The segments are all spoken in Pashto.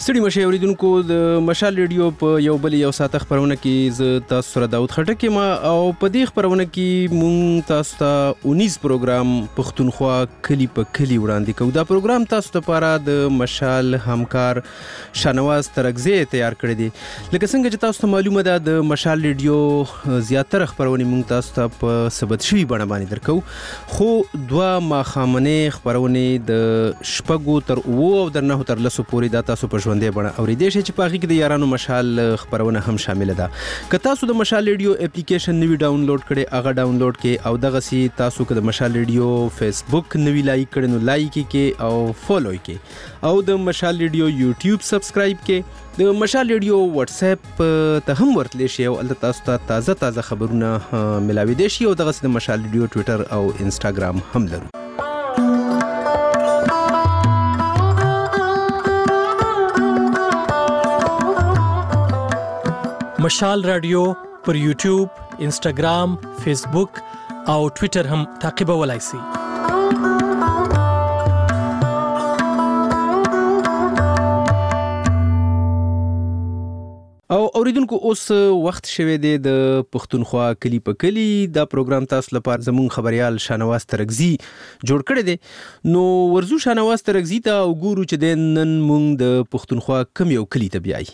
ستړي مشه اوریدونکو د مشال ریډیو په یو بل یو ساعته خبرونه کې ز تاسو سره داود خټک ما او په دې خبرونه کې مونږ تاسو ته 19 پروګرام پښتونخوا کلی په کلی وړاندې کوو. دا پروګرام تاسو ته لپاره د مشال همکار شانواز ترغزی تیار کړی دی. لکه څنګه چې تاسو ته معلومه ده د مشال ریډیو زیاتره خبرونه مونږ تاسو ته په ثبت شوی بڼه باندې درکو، خو دوه ماخامنه خبرونه د شپږو تر 9 او در 9 تر 10 پورې دا تاسو په ژوندې بڼه اورېدئ شئ چې په هغې کې د یارانو مشال خبرونه هم شامله ده. که تاسو د مشال ریډیو اپلیکیشن نوی ډاونلوډ کړئ هغه ډاونلوډ کړئ، او دغسې تاسو که د مشال ریډیو فیسبوک نوی لایک کړئ نو لایک یې کړئ او فالو یې کړئ، او د مشال ریډیو یوټیوب سبسکرایب کړئ. د مشال ریډیو واتس اپ ته هم ورتلی شئ او هلته تاسو ته تازه خبرونه ملاویدی شي، او دغسې د مشال ریډیو ټویټر او انسټاګرام هم لرو. مشال رادیو پر یوټیوب، انسټاګرام، فیسبوک او ټویټر هم تعقیبولای شئ. او اوریدونکو اوس وخت شوی دی د پښتونخوا کلی په کلی. دا پروګرام تاسو لپاره زمون خبريال شانواز ترغزی جوړ کړی دی. نو ورزو شانواز ترغزی ته وګورو چې د نن مونږ د پښتونخوا کم یو کلی ته بیایي.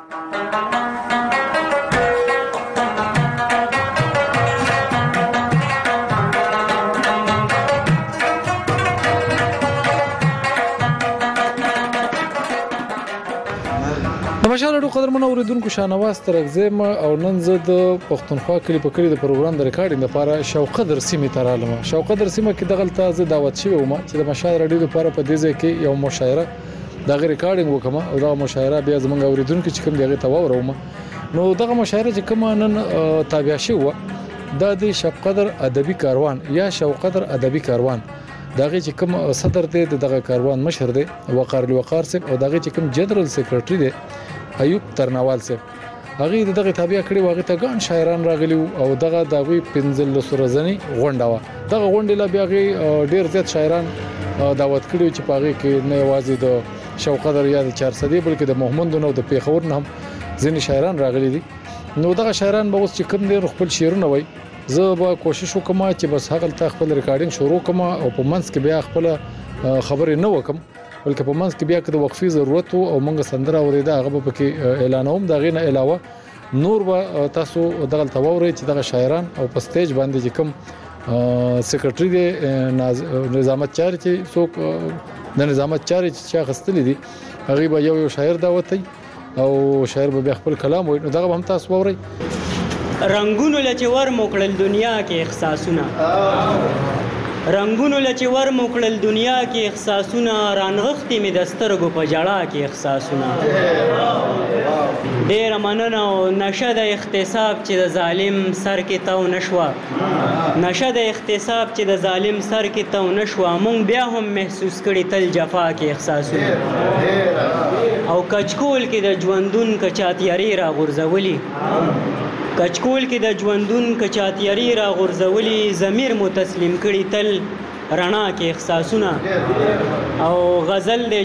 مشال ډو قدرمن اوریدونکو شانواز ترغزی او نن زه د پښتونخوا کلی په کلی د پروګرام د ریکارډینګ لپاره شوقدر سیمې ته رالم. شوقدر سیمه کې دغلته زه دعوت شوی وم چې د مشال رادیو لپاره په دې ځای کې یو مشاعره د ریکارډینګ وکم، او دا مشاعره بیا زمونږ اوریدونکو چې کوم دیغه ته وروم. نو دغه مشاعره چې کوم نن تابع شوه دا د شوقدر ادبي کاروان یا شوقدر ادبي کاروان، دغه چې کوم صدر دی دغه کاروان مشر دی وقار الوقار صاحب، او دغه چې کوم جنرال سیکریټری دی ایوب ترنوال صاحب. هغه دغه تابع کړي واغه ته ګان شاعران راغلي او دغه دغه 15 ورځنی غونډه وا. دغه غونډه لا بیا ډیر زیات شاعران دعوت کړي چې پاغه کې نه یوازې د شوقدر یا د 400 بلکې د محمد نو د پیښور نه هم ځینې شاعران راغلي دي. نو دغه شاعران به اوس چې کوم دي خپل شعرونه وای، زه به کوشش وکم چې بس هغه ته خپل ریکارډینګ شروع کم او په منځ کې بیا خپل خبرې نه وکم، بلکې په منځ کې بیا که د وقفي ضرورت او موږ سندره اوریدا هغه به کې اعلانوم. دا غینه علاوه نور به تاسو دغه تواوري چې دغه شاعران او په سټیج باندې چې کوم سیکریټری دی نظامت چاري چې څوک د نظامت چاري چې غستلې دي هغه به یو شاعر دعوت او شاعر به بیا خپل کلام وایي. نو دغه هم تاسو ووري. رنگونو لچور موکړل دنیا کې احساسونه، رنگونو لچور موکړل دنیا کې احساسونه، رانغختې می دسترګو په جړه کې احساسونه. ډیر مننه او نشه د اغتصاب چې د ظالم سر کې تو نشوا، نشه د اغتصاب چې د ظالم سر کې تو نشوا. مونږ بیا هم محسوس کړي تل جفا کې احساسونه، او کچکول کې د ژوندون کچاتیاری را غورځولي، کچکول کې د ژوندون کچاتیاری را غورځولي. ضمیر مو تسلیم کړي تل رڼا کې احساسونه. او غزل دی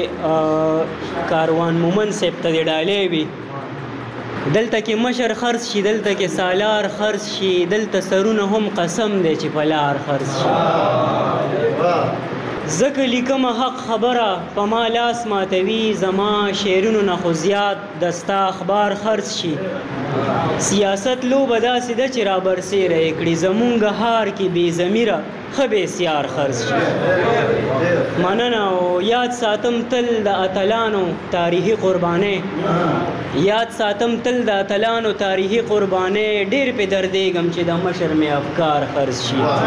چې کاروان مومن صاحب ته ډالې وي، دلته کې مشر خرڅ شي، دلته کې سالار خرڅ شي، دلته سرونه هم قسم دی چې پلار خرڅ شي. زکه لیکم حق خبره په ما لاس ماتوي، زما شعرونو نه خو زیات دستا اخبار خرڅ شي. سیاست لو بداسې ده چې را برسېره کړي، زمونږ هار کې بې ضمیره ښه بېسیار خرڅ شي. مننه او یاد ساتم تل د اتلانو تاریخي قربانۍ، یاد ساتم تل د اتلانو تاریخي قربانۍ. ډېر پې دردېږم چې د مشر مې افکار خرڅ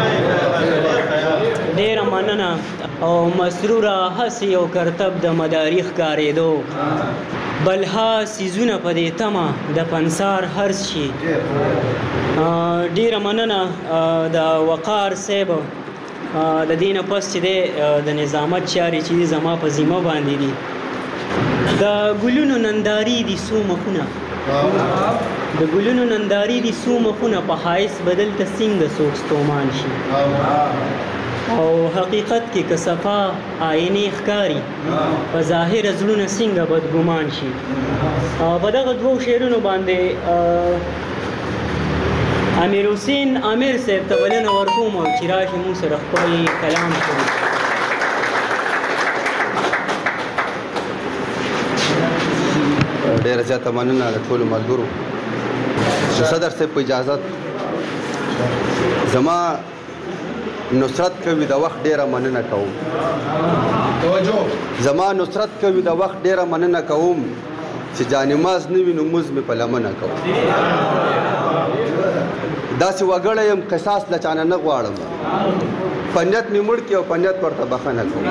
شي. ډېره مننه او مسروره هسې او کرتب د مداري ښکارېدو، بلها سیزونه په دې تمه د پنسار هرڅ شي. ډېره مننه د وقار صاحب د دې نه پس چې دی د نظامت چارې چې زما په ذمه باندې دي. د ګلونو ننداري دي څو مخونه، د ګلونو ننداري دي څو مخونه، په ښایست بدل ته څنګه څوک ستومان شي. او حقیقت کې که صفا آینې ښکاري په ظاهر زړونه څنګه بدګمان شي. په دغه دوو شعرونو باندې امیر حسین امیر صاحب ته بلنه ورکوم او چې راشي موږ سره خپل کلام شریک. ډېره زیاته مننه د ټولو ملګرو. صدر صاحب په اجازت زما نصرت کوي د وخت ډېره مننه کوم. زما نصرت کوي د وخت ډېره مننه کوم چې جانماز نه وي نو مونځ مې په لمنه کوم. داسې وګړی یم قصاص له چانه نه غواړم په نیت مې مړ کړي او په نیت ورته بخښنه کوم.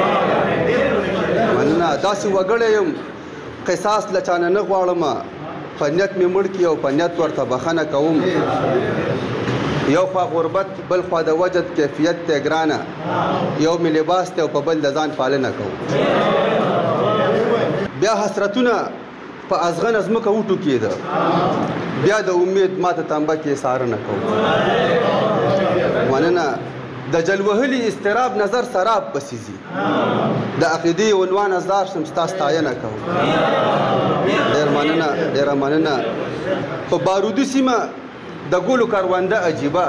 مننه. داسې وګړی یم قصاص له چانه نه غواړم په نیت مې مړ کړي او په نیت ورته بخښنه کوم. یو خوا غربت بل خوا د وجد کیفیت ته ګرانه یو مې لباس ته او په بل د ځان پالنه کوم. بیا حسرتونه په ازغن ځمکه وټوکېده بیا د امید ماته تنبه کې څارنه کوم. مننه. د جلوهلي اضطراب نظر سراب پسې ځي د عقیدې عنوان ازدار شم ستا ستاینه کوم. ډېر مننه. ډېره مننه. په بارودي سیمه د ګلو کرونده عجیبه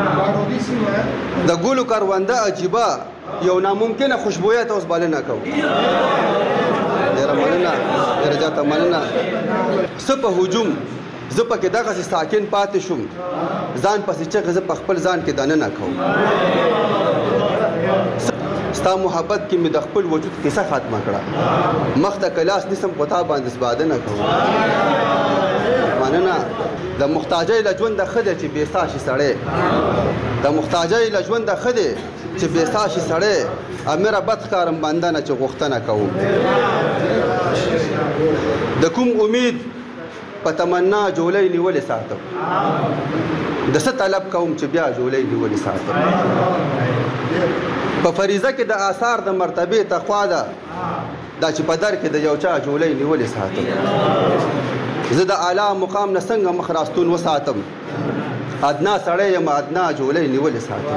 د ګلو کرونده عجیبه یو ناممکنه خوشبویه ته اوس بلنه کوم. ډېره مننه. ډېره زیاته مننه. څه په هجوم زه پکې دغسې ساکن پاتې شوم ځان پسې چغې زه په خپل ځان کې دننه کوم. ستا محبت کې مې د خپل وجود قصه ختمه کړه مخ ته کلاس نیسم په تا باندې سپادنه کوم. مننه. د محتاجۍ له ژونده ښه دی چې بېسا شي سړی د محتاجۍ له ژونده ښه دی چې بېسا شي سړی امیره بد ښکارم بنده نه چې غوښتنه کوم. د کوم امید په تمنا جولۍ نیولې ساتم د څه طلب کوم چې بیا جولۍ نیولې ساتم. په فریضه کې د آثار د مرتبې تقوا ده دا چې په در کې د یو چا جولۍ نیولې ساتم. زه د اعلی مقام نه څنګه مخ راستون وساتم ادنا سړی یم ادنا جولۍ نیولې ساتم.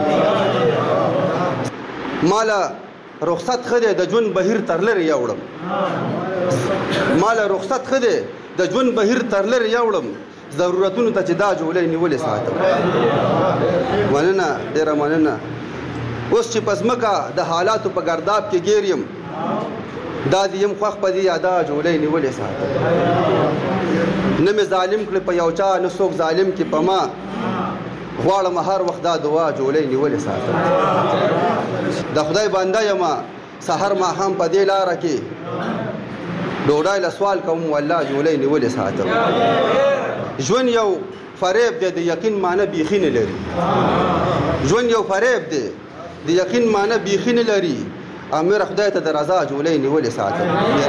ماله رخصت ښه دی د ژوند بهیر تر لرې یوړم ماله رخصت ښه دی د ژوند بهیر تر لرې یوړم ضرورتونو ته چې دا جولۍ نیولې ساتم. مننه. ډېره مننه. اوس چې په ځمکه د حالاتو په ګرداب کې ګیر یم دا دې یم خوښ په دې یادا جولۍ نیولې ساتم. نه مې ظالم کړې په یو چا نه څوک ظالم کې په ما غواړم هر وخت دا دعا جولۍ نیولې ساتم. د خدای بنده یم سحر ماښام په دې لاره کې ډوډۍ له سوال کوم والله جولۍ نیولې ساتم. ژوند یو فریب دی د یقین معنی بیخي نه لري. ژوند یو فریب دی د یقین معنی بیخي نه لري امیر خدای ته د رضا جولۍ نیولې ساتم.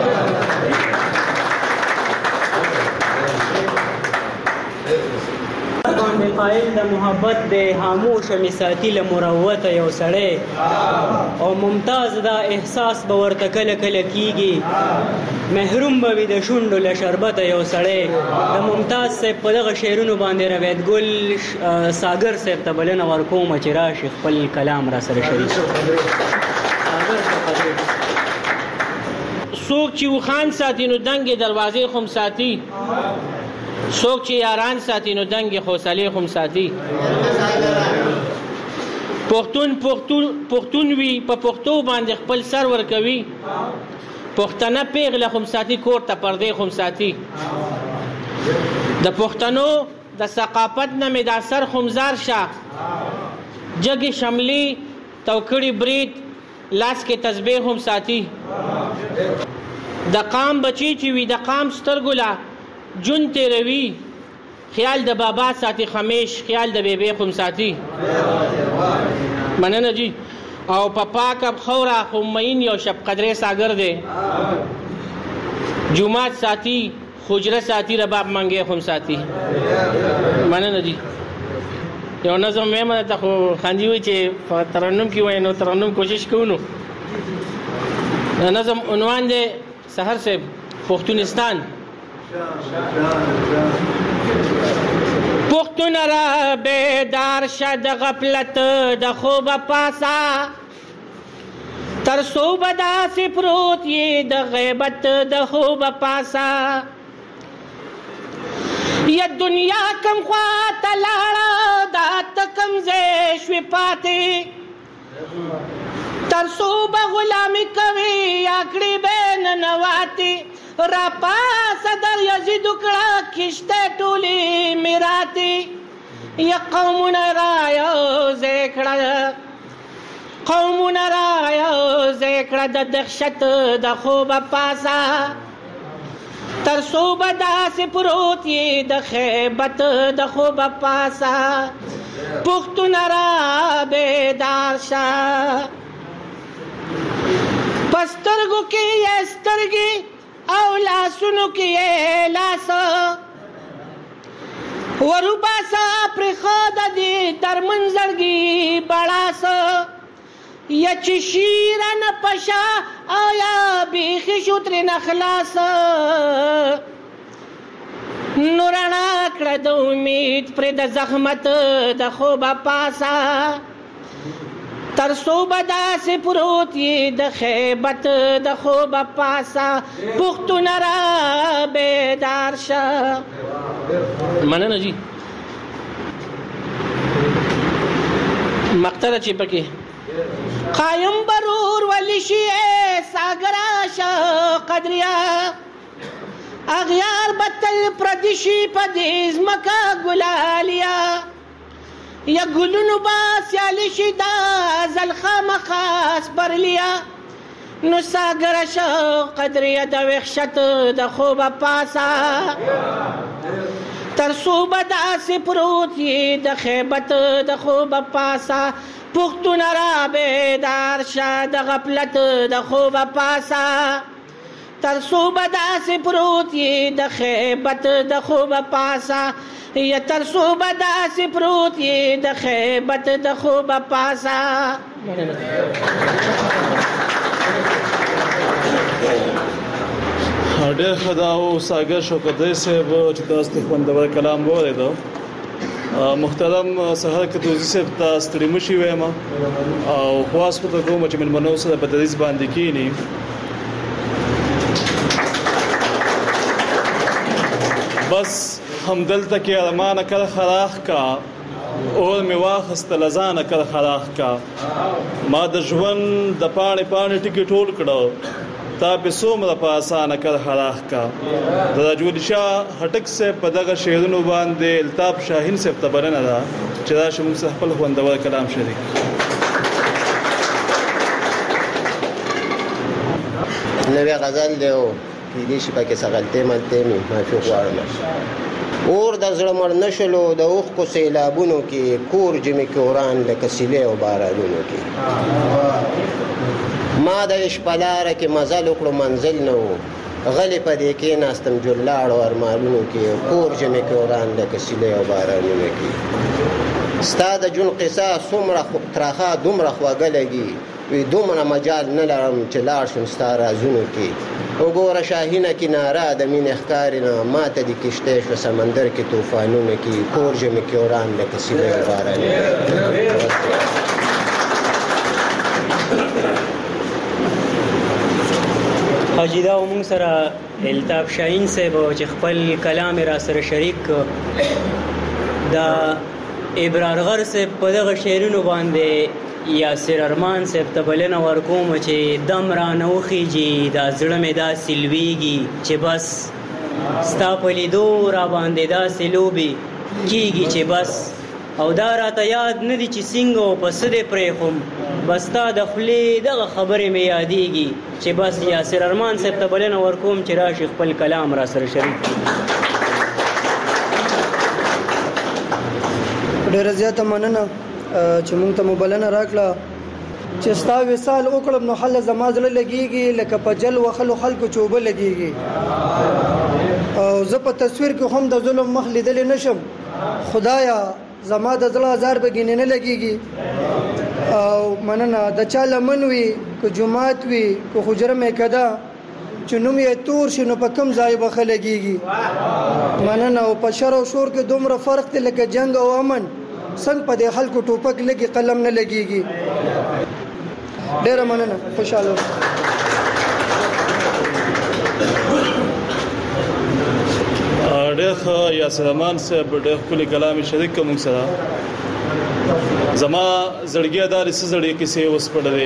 باندې قائل د محبت د خاموشه می ساتي له مروته یو سړی او ممتاز دا احساس به ورته کله کله کیږي محروم به وي د شونډو له شربته یو سړی. د ممتاز صاحب په دغه شعرونو باندې روایت ګل ساګر صاحب ته بلنه ورکوم چې راشي خپل کلام را سره شریک. څوک چې وخان ساتي نو دنګې دروازې خو هم ساتي څوک چې یاران ساتي نو دنګې حوصلې خو هم ساتي. پښتون وي په پښتو باندې خپل سر ورکوي پښتنه پیغله خو هم ساتي کور ته پردې خو هم ساتي. د پښتنو د ثقافت نه مې دا سر خمزار شه جګې شملې توکړې برید لاس کې تسبیح هم ساتي. د قام بچی چې وي د قام سترګو له جون تیروي خیال د بابا ساتي خمیش خیال د بیبي خو هم ساتي. مننه جی. او په پاک اب خوره خو مین یو شب قدرې ساګر دی جومات ساتي حجره ساتي رباب منګې خو هم ساتي. مننه جی. یو نظم مې ته خو خاندي وي چې په ترنم کې وای نو ترنم کوشش کوو. نو نظم عنوان دی سحر صاحب پښتونستان. پښتون را بیدار شه د غفلت د خوبه پاسه تر صوبه داسې پروت یې د غیبت د خوبه پاسه یا دنیا کم خوا ته لاړه دا ته کم ځای شوې پاتې تر صوبه غلامي کوي یا کړي به ننواتې را پاسه در یزید وکړه کشته ټولې میراتې یا قومونه رایوځای کړه قومونه رایوځای کړه د دهشت د خوبه پاسه تر صوبه داسې پروت یې د خیبت د خوبه پاسه پښتونه را بیدار شه په سترګو کې یې سترګې او لاسونو کې یې لاس وروباسه پرېښوده دې در منځړګي بړاس یا چې شیره نه پشه او یا بیخي شو ترېنه خلاص نو رڼا کړه د امید پرې د زحمت د خوبه پاسه تر صوبه داسې پروت یې د خیبت د خوبه پاسه پښتونه را بیدار شه مننه جی مقطره چې پکې قایم برور ولی شي ساګرا شه قدریا اغیار بتل پردشي په دې ځمکه ګلالیا یا ګلونو باسیالی شي دا زلخامه خاص برلیا نو ساګرا شه قدریا د وحشت د خوبه پاسه تر صوبه داسې پروت یې د خیبت د خوبه پاسه پښتونه را بیدار شه د غفلت د خوبه پاسه تر صوبه داسې پروت یې د خیبت د خوبه پاسه یا تر صوبه داسې پروت یې د خیبت د خوبه پاسه ډېر ښه دا و ساګر شوکتي صاحب چې تاسو ته خوندور کلام واورېدو محترم سهار کتوزي صاحب ته ستړي مشي وایم او خواست پته کوم چې مېلمنو سره په دریځ باندې کینی بس همدلته کې ارمانه کړ خراخ کا اور می واخست لزانه کړ خراخ کا ما د ژوند د پاڼې ټکی ټول کړو تا په څومره په اسانه کړ خراخ کا د راجولی شاه هټک صاحب په دغه شعرونو باندې الطاف شاهین صاحب ته بلنه ده چې دا شموږ سره خپل خوندور کلام شریک نوې غزل دی او دې شي پکې سغلته ملته می معافي غواړم اور د زړه مړ نشلو د اوخ کو سیلابونو کې کور جمی کوران لکه سیلې او بارانونو کې ما د شپلاره کې مزل وکړو منزل نه و غلی په دې کې ناستم جوړلاړو ارمانونو کې کور جمی کوران لکه سیلې او بارانونو کې ستا د جون قصه څومره ترخه دومره خوږه لګي وی دومره مجال نه لرم چې لاړ شم ستا رازونو کې وګوره شاهینه کناره د مینې ښکارې نه ماته د کشتۍ شوه سمندر کې طوفانونو کې کور ژمې کې وران لکه سیلۍ او بارانونه حاجي دا موږ سره الطاف شاهین صاحب چې خپل کلام را سره شریک دا ابرارغر صاحب په دغه شعرونو باندې یاسر ارمان صاحب ته بلنه ورکوم چې دم را نه وخیږي دا زړه مې داسې لویږي چې بس ستا په لیدو را باندې داسې لوبې کېږي چې بس او دا راته یاد نه دي چې څنګه او په څه دې پرېښوم بس ستا د خولې دغه خبرې مې یادېږي چې بس یاسر ارمان صاحب ته بلنه ورکوم چې راشي خپل کلام را سره شریک ډېره زیاته مننه چې موږ ته مبلنه راکړه چې ستا وصال وکړم نو حل زما زړه لګېږي لکه په جل وخلو خلکو چوبه لګېږي او زه په تصویر کې هم د ظلم مخ لیدلی نشم خدایا زما د زړه هزار به ګینې نه لګېږي او مننه د چا لمن وي که جومات وي که حجره میکده چې نوم یې تور شي نو په کوم ځای به ښه لګېږي مننه او په شر او شور کې دومره فرق دی لکه جنګ او امن څنګه په دې خلکو ټوپک لګي قلم نه لګيږي ډېره مننه خوشاله ډېر ښه یاسر امان صاحب ډېر ښکلي کلام شریک کوم سره زما زړګیا دا رسې زړې کیسې وسپړلې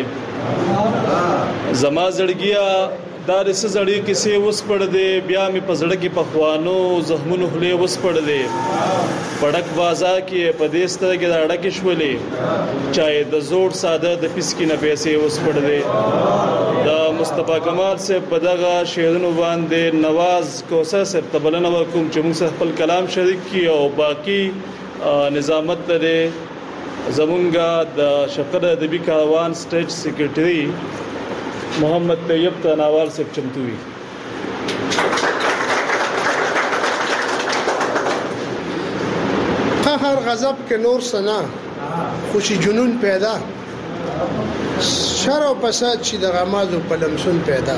زما زړګیا دا رسې زړې کیسې وسپړلې بیا مې په زړه کې پخوانو زخمونو خلې وسپړلې پړک بازار کې په دې سترګې کې دا ډکې شولې چای د زوړ ساده د پیسکې نه پیسې وسپړلې دا مصطفی کمال صاحب په دغه شعرونو باندې نواز کوثر صاحب ته بلنه ورکوم چې موږ خپل کلام شریک کړي او باقی نظامت لري زمونږه د شفقت ادبي کاروان سټیج سیکریټري محمد طیب تناوال صاحب چمتو وي قهر غضب کې نور سنا خوشي جنون پیدا شر او فساد چې د غمازو په لمسون پیدا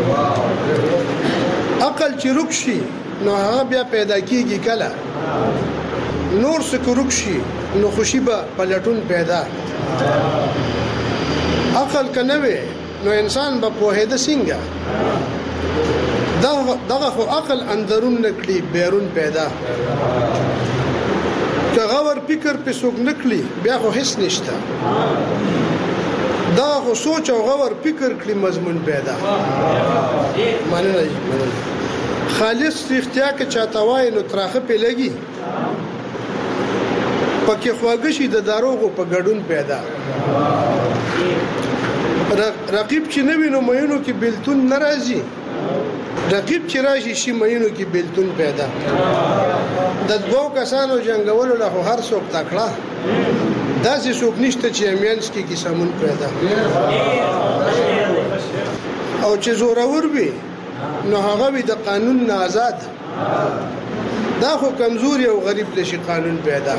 عقل چې رکشي نو هغه بیا پیدا کیږي کله نور څخه رکشي نو خوشي به پلټون پیدا عقل کنه وي نو انسان به پوهېده څنګه دغه خو عقل اندرون نکړي بیرون پیدا که غور فکر په څوک نکړي بیا خو هیڅ نشته دا خو سوچ او غور فکر کړي مضمون پیدا مننه خالص اختیار کې چاته وای نو تراخه په لګي پکې خواږه شي د داروغو په ګډون پیدا رقیب چې نه وینو مېنو کې بلتون ناراضي رقیب چې راشي شي مېنو کې بلتون پیدا د دوه کسانو جنگولو له هر څوک تکړه داسې څوک نشته چې امینس کې کیسمون پیدا او چې زورور وي نو هغه وي د قانون نه آزاد دا خو کمزوري او غریب لشي قانون پیدا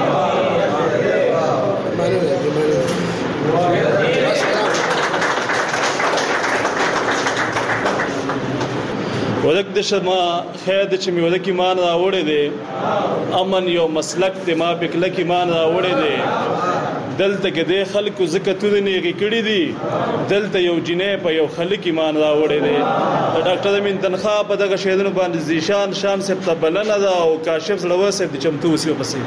ولک د شما خیر د چې می ولک ایمان راوړې دي امن یو مسلک ته ما پکلک ایمان راوړې دي دلته کې د خلکو زکاتونه نه کړې دي دلته یو جنې په یو خلک ایمان راوړې دي ډاکټر امین تنخوا په دغه شهیدونو باندې زیشان شان سپ تبلنه دا او کاشف زړور سپ د چمتو وسیو پسې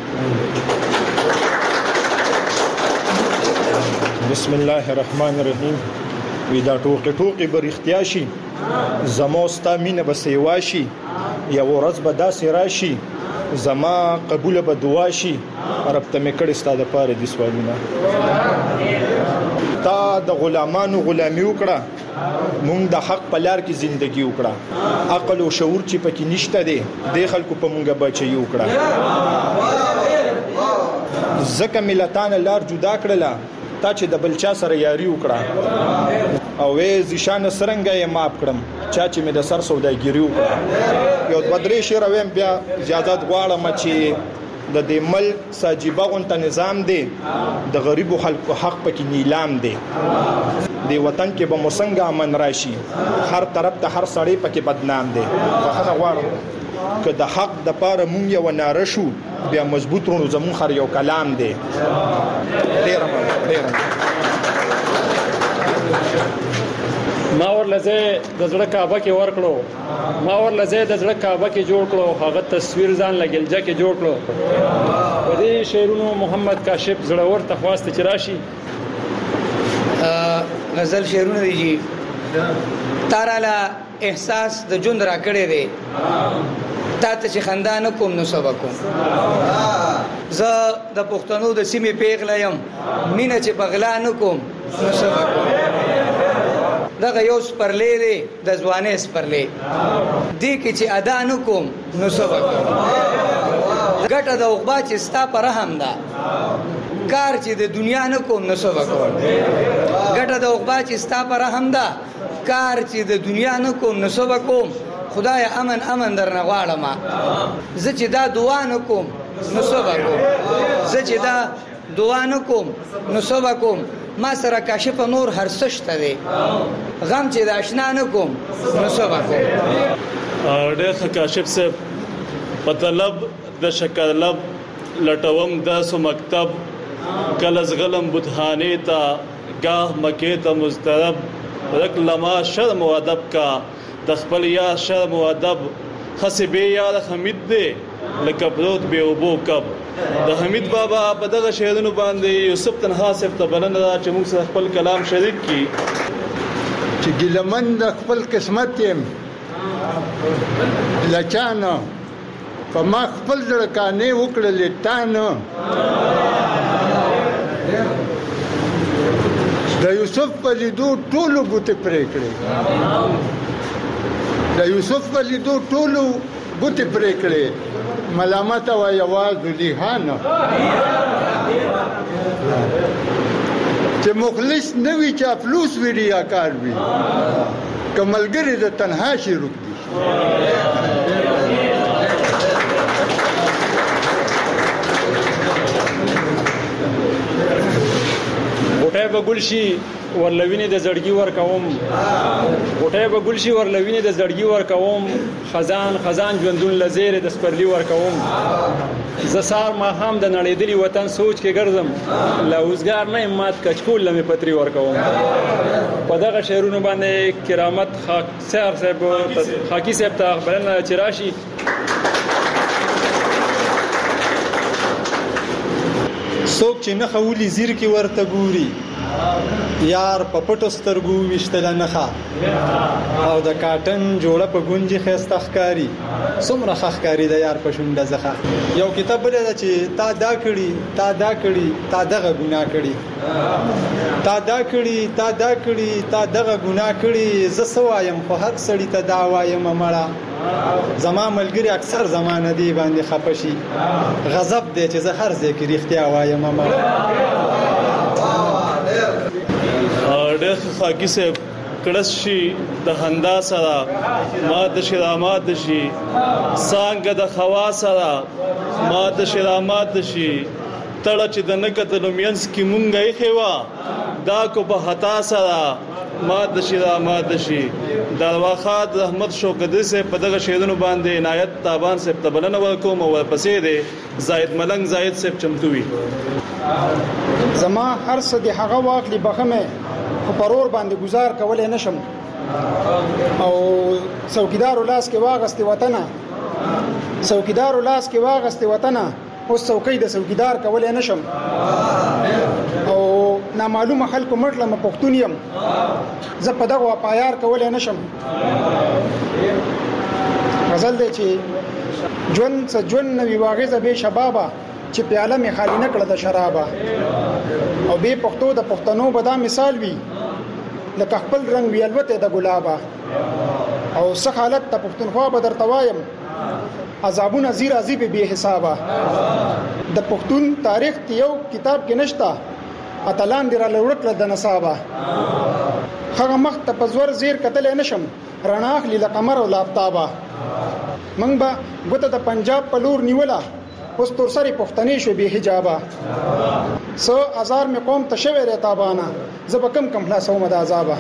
بسم الله الرحمن الرحیم ودا ټوکې بر اختیاشي زموستا مینه به سیواشي یا ورځ به داسې راشي زما قبول به دعا شي رب ته مې کړي ستاده پاره دي سوالونه تا د غلامانو غلامي وکړه مونږ د حق په لار کې ژوندۍ وکړه عقل او شعور چې پکې نشته دي د خلکو په مونږه بچي وکړه ځکه ملتان لار جدا کړله تا چې د بلچا سره یاري وکړه او وې ځشان سرنګ یې ماپ کړم چا چې مې د سر سوداګری وکړه یو بدري شیر ویم بیا اجازه غواړم چې د دې ملک ساجيبه غونته نظام دی د غریبو خلکو حق پکې نیلام دی دی وطن کې به موسنګ امن راشي هر طرف ته هر سړی پکې بدنام دی خو غواړم که د حق د پاره مونږ یو ناره شو بیا مضبوط رونو زمون خر یو کلام دی ډیر ما ورلزه د زړه کعبه کې ورکړو ما ورلزه د زړه کعبه کې جوړ کړو هغه تصویر ځان لګلجه کې جوړ کړو په دې شعرونو محمد کاشف زړور تخواست چې راشي غزل شعرونه دي تاراله احساس د جون را کړې دي تا ته چې خندانه کوم نو سبا کوم زه د پښتنو د سیمې پیغله يم مینه چې بغلا نه کوم نو سبا کوم دغه یو سپرلې دی د ځوانې سپرلې دی کې چې ادا نه کوم نو سبا کوم ګټه د عقبا چې ستا پر رحم ده کار چې د دنیا نه کوم نو سبا کوم ګټه د عقبا چې ستا پر رحم ده کار چې د دنیا نه کوم نو سبا کوم خدای امن درنه غواړم زه چې دا دعا نه کوم نو سبا کوم زه چې دا دعا نه کوم نو سبا کوم ما سره کاشف نور هر سشته دی غم چې د آشنا نه کوم نو سبا کوم ډېر کاشف صاحب په طلب د شکرلب لټوم د سو مکتب کلز غلم بتخانه تا گاه مکې ته مضطرب رک لما شرم و ادب کا د خپل یار شرم و ادب خسې بې یاره حمید دی لکه پروت بې اوبو کب د حمید بابا په دغه شعرونو باندې یوسف تنها صاحب ته بلنه ده چې موږ سره خپل کلام شریک کړي. چې ګیلمن د خپل قسمت یم له چا نه په ما خپل زړه کانې وکړلې تا نه د یوسف په لیدو ټولو ګوتې پرې کړې د یوسف په لیدو ټولو ګوتې پرې کړې ملامت وه یوازې لیهانه چې مخلص نه وي چاپلوس وي ریاکار وي که ملګري د تنها شي روږدي غوټۍ به ګل شي ورلوینې د زړګي ورکوم غوټۍ به ګل شي ورلوینې د زړګي ورکوم خزان خزان ژوندون له زیرې د سپرلي ورکوم زه سهار ماښام د نړېدلي وطن سوچ کې ګرځم له اوزګار نه یم مات کچکول له مې پتري ورکوم. په دغه شعرونو باندې کرامت خاکي صاحب ته بلنه چې راشي. څوک چې نښه ولي ځیر کې ورته ګوري یار په پټو سترګو ویشتله نښه او د کاټن جوړه په ګونجې ښایسته ښکاري څومره ښه ښکاري د یار په شونډه زخه. یو کتاب بلی ده چې تا دا کړي تا دا کړي تا دغه ګناه کړي تا دا کړي تا دا کړي تا دغه ګناه کړي زه څه وایم خو هر سړي ته دا وایم مړه زما ملګري اکثر زمانه دی باندې خفه شي غضب دی چې زه هر ځای کې رښتیا وایم مړه. ډېر خاکي صاحب کړس شي د خندا سره مات شي رامات شي څانګه د خوا سره مات شي رامات شي تړه چې د نکتلو مینس کې مونږه یې خوا دا کو په خطا سره مات شي رامات شي. دروخات رحمت شوکدی سے په دغه شعرونو باندې عنایت تابان سے تبلنه ورکوم او پسې دی زاید ملنګ زاید سے چمتو وي. زما هر څه د هغه واخلي بخمه خو پرور باندې گزار کولای نشم او څوکیدار لاس کې واغستې وطن څوکیدار لاس کې واغستې وطن اوس څوکۍ د څوکیدار کولای نشم او نامعلومه خلکو مړله م پښتون یم زه په دغه پایار کولای نشم. غزل دی چې ژوند څه ژوند نه وي واغېزه بې شبابه چې پیاله مې خالي نه کړه د شرابه او بې پښتو د پښتنو به دا مثال وي لکه خپل رنګ وي الوتې د ګلابه او څه حالت د پښتونخوا به درته وایم عذابونه زیر عذیب بې حسابه د پښتون تاریخ یو کتاب کې نشته اتلان دی را لوړ کړه د نصابه هغه مخ ته په زور زیر کتلی نشم رڼا اخلي له قمر او له آفتابه موږ به ګوته د پنجاب په لور نیوله اوس تورسرې پښتنې شو بې حجابه څه ازار مې قوم ته شوی دی تابانه زه به کم خلاصومه د عذابه.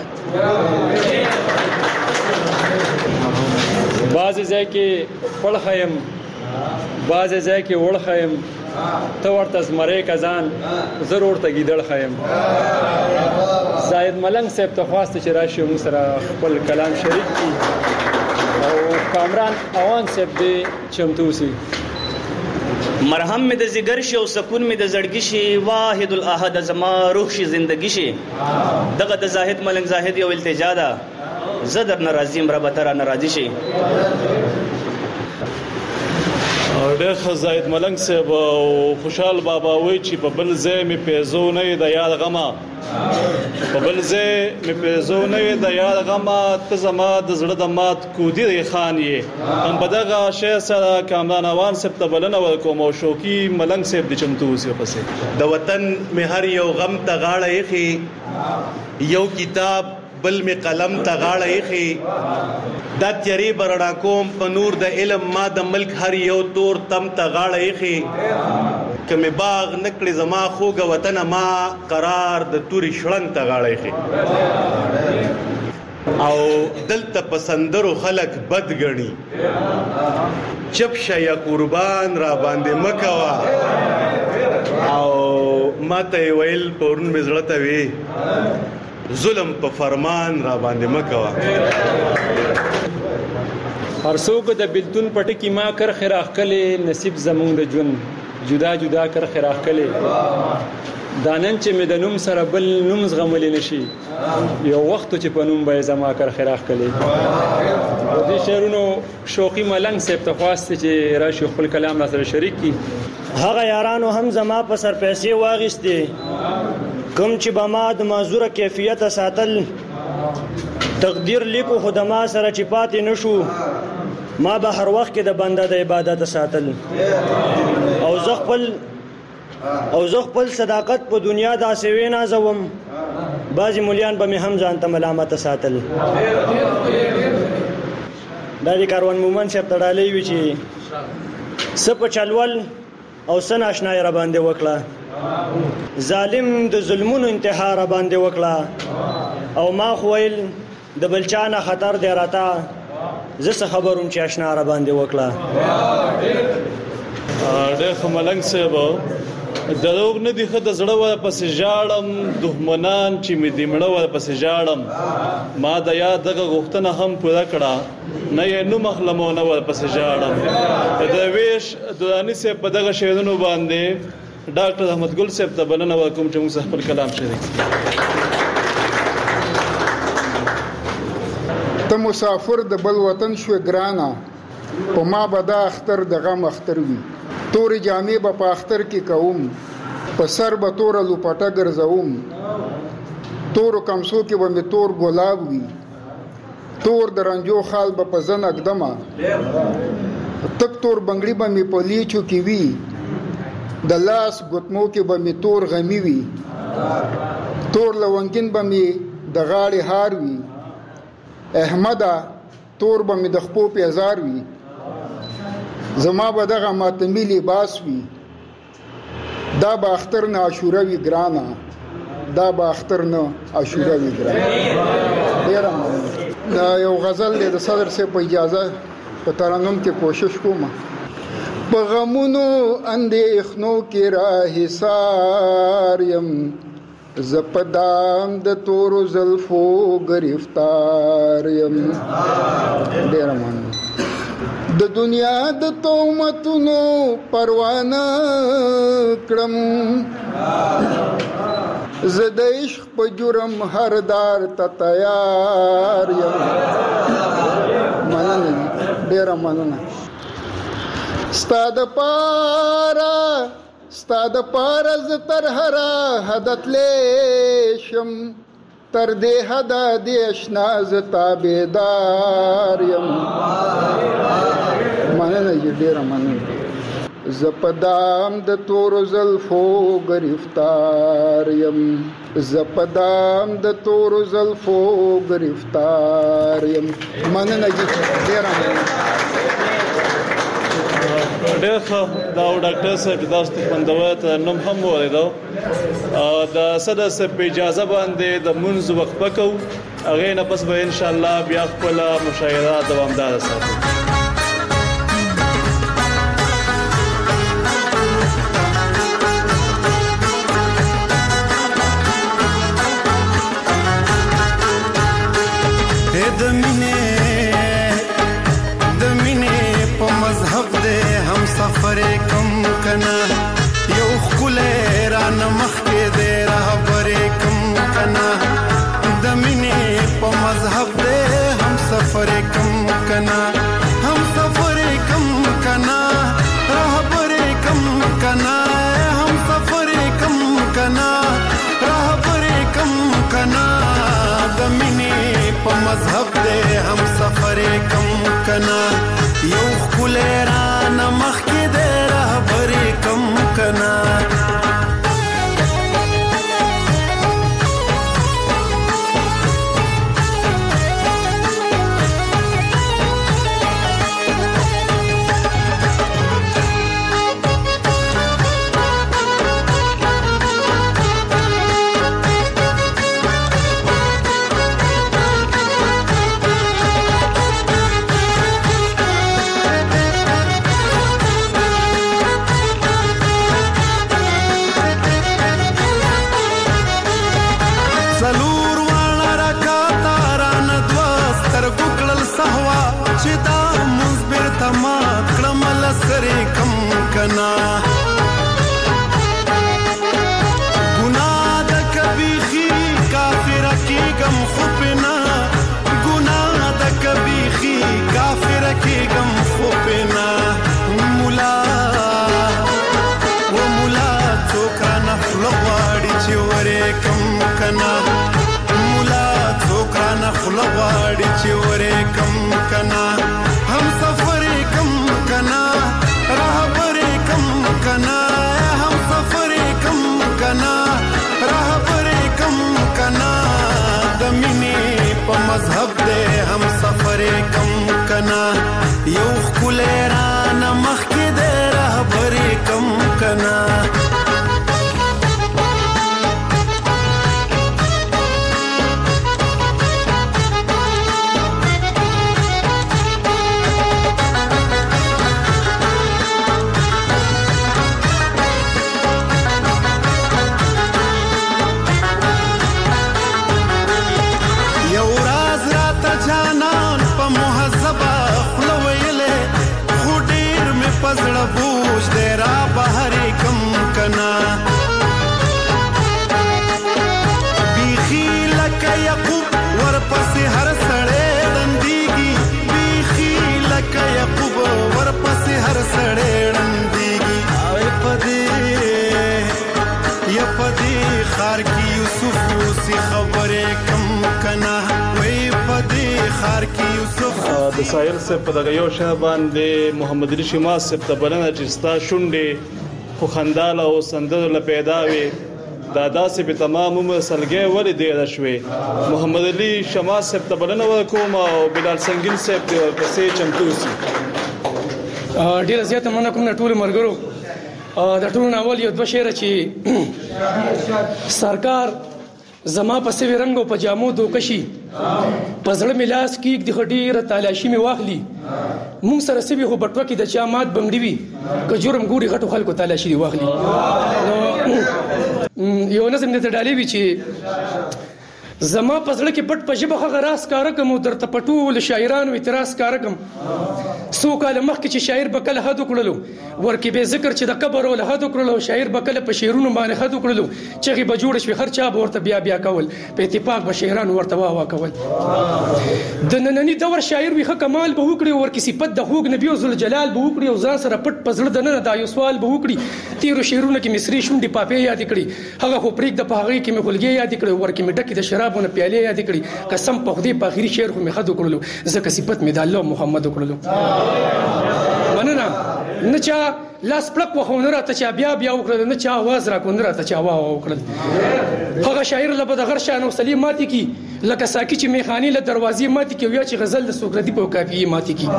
بعضې ځای کې پړخه یم بعضې ځای کې وړخه یم ته ورته زمری کزان زه ورته ګیدړ یم. زاید ملنګ صاحب ته خواسته چې راشي موږ سره خپل کلام شریک کړي او کامران اوان صاحب دې چمتو سي. مرهم می د زیګر شي او سکون می د زړګي شي واحد الاحد زما روح شي زندگی شي دغه د زاهد ملنګ زاهد یو التجا ده زدر ناراضی مرا بتر ناراضی شي. ډېر زاید ملنګ صاحب او خوشحال بابا وای چې په بل ځای می پیزو نه د یاد غما په بل ځای می پیزو نه د یاد غما ته زما د زړه د مات کودی خان یې هم په دغه شی سره کامران اوان صاحب ته بلنه ورکوم او شوقي ملنګ صاحب د چمتو سی پسې د وطن می هر یو غم ته غاړه یخي یو کتاب بل می قلم ته غاړه یخي دا تیری برړا کوم په نور د علم ما د ملک هر یو تور تم ته غاړه یخي کمه باغ نکړي زما خوګه وطن ما قرار د توري شړنګ ته غاړه یخي او دلته پسندرو خلق بد غني چپ شیا قربان را باندې مکوا او ما ته ویل پرون مې زړه ته وی ظلم په فرمان را باندې مه کوه. هر څوک د بیلتون په ټکي ما کرښې راښکلې نصیب زمونږ د ژوند جدا جدا کرښې راښکلې دا نن چې مې د نوم سره بل نوم زغملی نشي یو وخت چې په نوم به یې زما کرښې راښکلې. د دې شعرونو شوقي ملنګ صاحب ته خواست چې راشي خپل کلام را سره شریک کړي. هغه یارانو هم زما په سر پیسې واغېستې کوم چې به ما د معذوره کیفیته ساتل تقدیر لیکو خو د ما سره چې پاتې نه شو ما به هر وخت کې د بنده د عبادت ساتل او زه خپل صداقت په دنیا داسې ونازوم بعضې مولیان به مې هم ځان ته ملامته ساتل. دا د کاروان مومن صاحب ته ډالۍ وي چې څه په چلول او څه ناشنایي را باندې وکړه ظالم د ظلمونو انتها را باندې وکړه او ما خو ویل د بل چا نه خطر دی راته زه څه خبروم چې اشنا را باندې وکړه. ډېر ښه ملنګ صاحب دروغ نه دي ښه د زړه ورپسې ژاړم دښمنان چې مې د مړه ورپسې ژاړم ما د یاد دغه غوښتنه هم پوره کړه نه یې نوم اخلم او نه ورپسې ژاړم. د درویش دراني صاحب په دغه شعرونو باندې ډاکټر احمد ګل صاحب ته بلنه ورکوم چې موږ خپل کلام شریک ته مسافر د بل وطن شو ګرانا په ما به دا اختر د غم اختر وي تورې جامې به په اختر کې کوم په سر به توره لوپټه ګرځوم تورو کمسو کې به مې تور ګلاب وي تور د رنجو خال به په زن اقدمه تک تور بنګړي به مې په لیچو کې وي د لاس ګوتمو کې به مې تور غمی وي تور لونګین به مې د غاړې هار وي احمده تور به مې د خپو پیزار وي زما به دغه ماتمي لباس وي دا به اختر نه عاشوره وي ګرانه دا به اختر نه عاشوره وي ګرانه. ډېره دا یو غزل دی د صدر صاحب په اجازه په ترنم کې کوشش کوم. په غمونو اندېښنو کې راحصار یم زه په دام د تورو زلفو گرفتار یم. ډېره مننه. د دنیا د تهمتونو پروا نه کړم زه د عشق په جرم هر دار ته تیار یم. مننه ډېره مننه. ستا د پاره زه تر هره حده تللی شم تر دې حده د اشنا زه تابعدار یم. مننه ډېره مننه. زه په دام د تورو زلفو گرفتار یم زه په دام د تورو زلفو گرفتار یم. مننه ډېره مننه. ډېر ښه دا ډاکټر صاحب تاسو ته خوندور ترنم هم واورېدو د صدر صاحب په اجازه باندې د منځ وقفه کوو هغې نه پس به انشاءالله بیا خپله مشاعره دوامداره ساتو. سفر کم کنا یو خلې را نمخ کې دې رهبر کم کنا د مینې په مذهب دې هم سفر کم کنا هم سفر کم کنا رهبر کم کنا هم سفر کم کنا رهبر کم کنا د مینې په مذهب دې هم سفر کم کنا یو خلې را نمخ کې دې رهبر کم کنا کنا گناہ د کبیخی کافر کېږم خو پنا گناہ د کبیخی کافر کېږم خو پنا مولا و مولا څوک رانه خوله غواړي چې ورېکم کنا مولا څوک رانه خوله غواړي چې ورېکم کنا هم سفر کم کنا رهبر کم کنا هم سفر کم کنا رهبر کم کنا د مینې په مذهب دې هم سفر کم کنا یو ښکلی رانه مخکې دې رهبر کم کنا زړه بوج دې را بهر کم کنا بیخي لکه یعقوب ورپسې هر سړی ړندېږي بیخي لکه یعقوب ورپسې هر سړی ړندېږي په دې ښار کې یوسف اوسې خبرې کم کنا وایي په دې ښار کې یوسف د ساحل صاحب په دغه یو شی باندې محمد علي شماس صاحب ته بلنه چې ستا شونډې خو خنداله او سندرو له پیدا وې دا داسې به تمام عمر سلګۍ ولې ډېره شوې محمد علي شماس صاحب ته بلنه ورکوم او بلال سنگین صاحب دې ورپسې چمتو شي ډېره زیاته مننه کوم د ټولو ملګرو د ټولو نه اول یو دوه شعره چې سرکار زما په سوي رنګ او په جامو دوکشي په زړه مې لاس کېږ د ډېره تالاشي مې واخلي مونږ سره سوي خو بټوه کې د چا مات بنګړي وي که جرم ګوري غټو خلکو تالاشي دي واخلي نو یو نظم دې ته ډالۍ وي چې زما په زړه کې پټ په ژبه هغه راز کاره کوم او درته په ټولو شاعرانو اعتراض کاره کوم څو کاله مخکې چې شاعر به کله حد وکړلو ورکې به ذکر چې د قبر او له حد وکړلو شاعر به کله په شعرونو باندې حد وکړلو چغې به جوړه شوې هر چا به ورته بیا بیا کول په اتفاق به شاعرانو ورته واه کول د ننني دور شاعر وي ښه کمال به وکړي ورکې صفت د خوږ نبي او ذوالجلال به وکړي او ځان سره پټ په زړه دننه دا یو سوال به وکړي تیرو شعرونو کې مصري شونډې پاپې یادې کړي هغه خو پرېږده په هغې کې مې خولګې یادې کړي ورکې مې ډکې د شرابونه پیالې یادې کړي قسم په خدای په آخري شعر خو مې حد وکړلو ځکه صفت مې د الله محمد وکړلو مننه نه چا لاس پړک وخو نه راته چا بیا بیا وکړل نه چا आवाज راکو نه راته چا واه وکړل هغه شاعر له بد غر شان او سلیم ماتي کی لکه ساکی چې میخانی له دروازې ماتي کی یا چې غزل د سوکردي په کافیه ماتي کی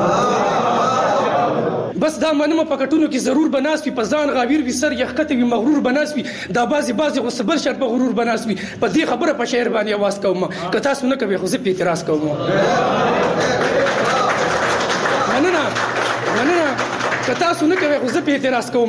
بس دا منمه پکټونو کې ضرور بناس وي پزان غاویر وي سر یخکته وي مغرور بناس وي دا بازي غصبل شرط په غرور بناس وي په دې خبره په شعر باندې आवाज کوم که تاسو نه کوي خو زه په اعتراض کوم مننه که تاسو نه کوي خو زه په اعتراض کوم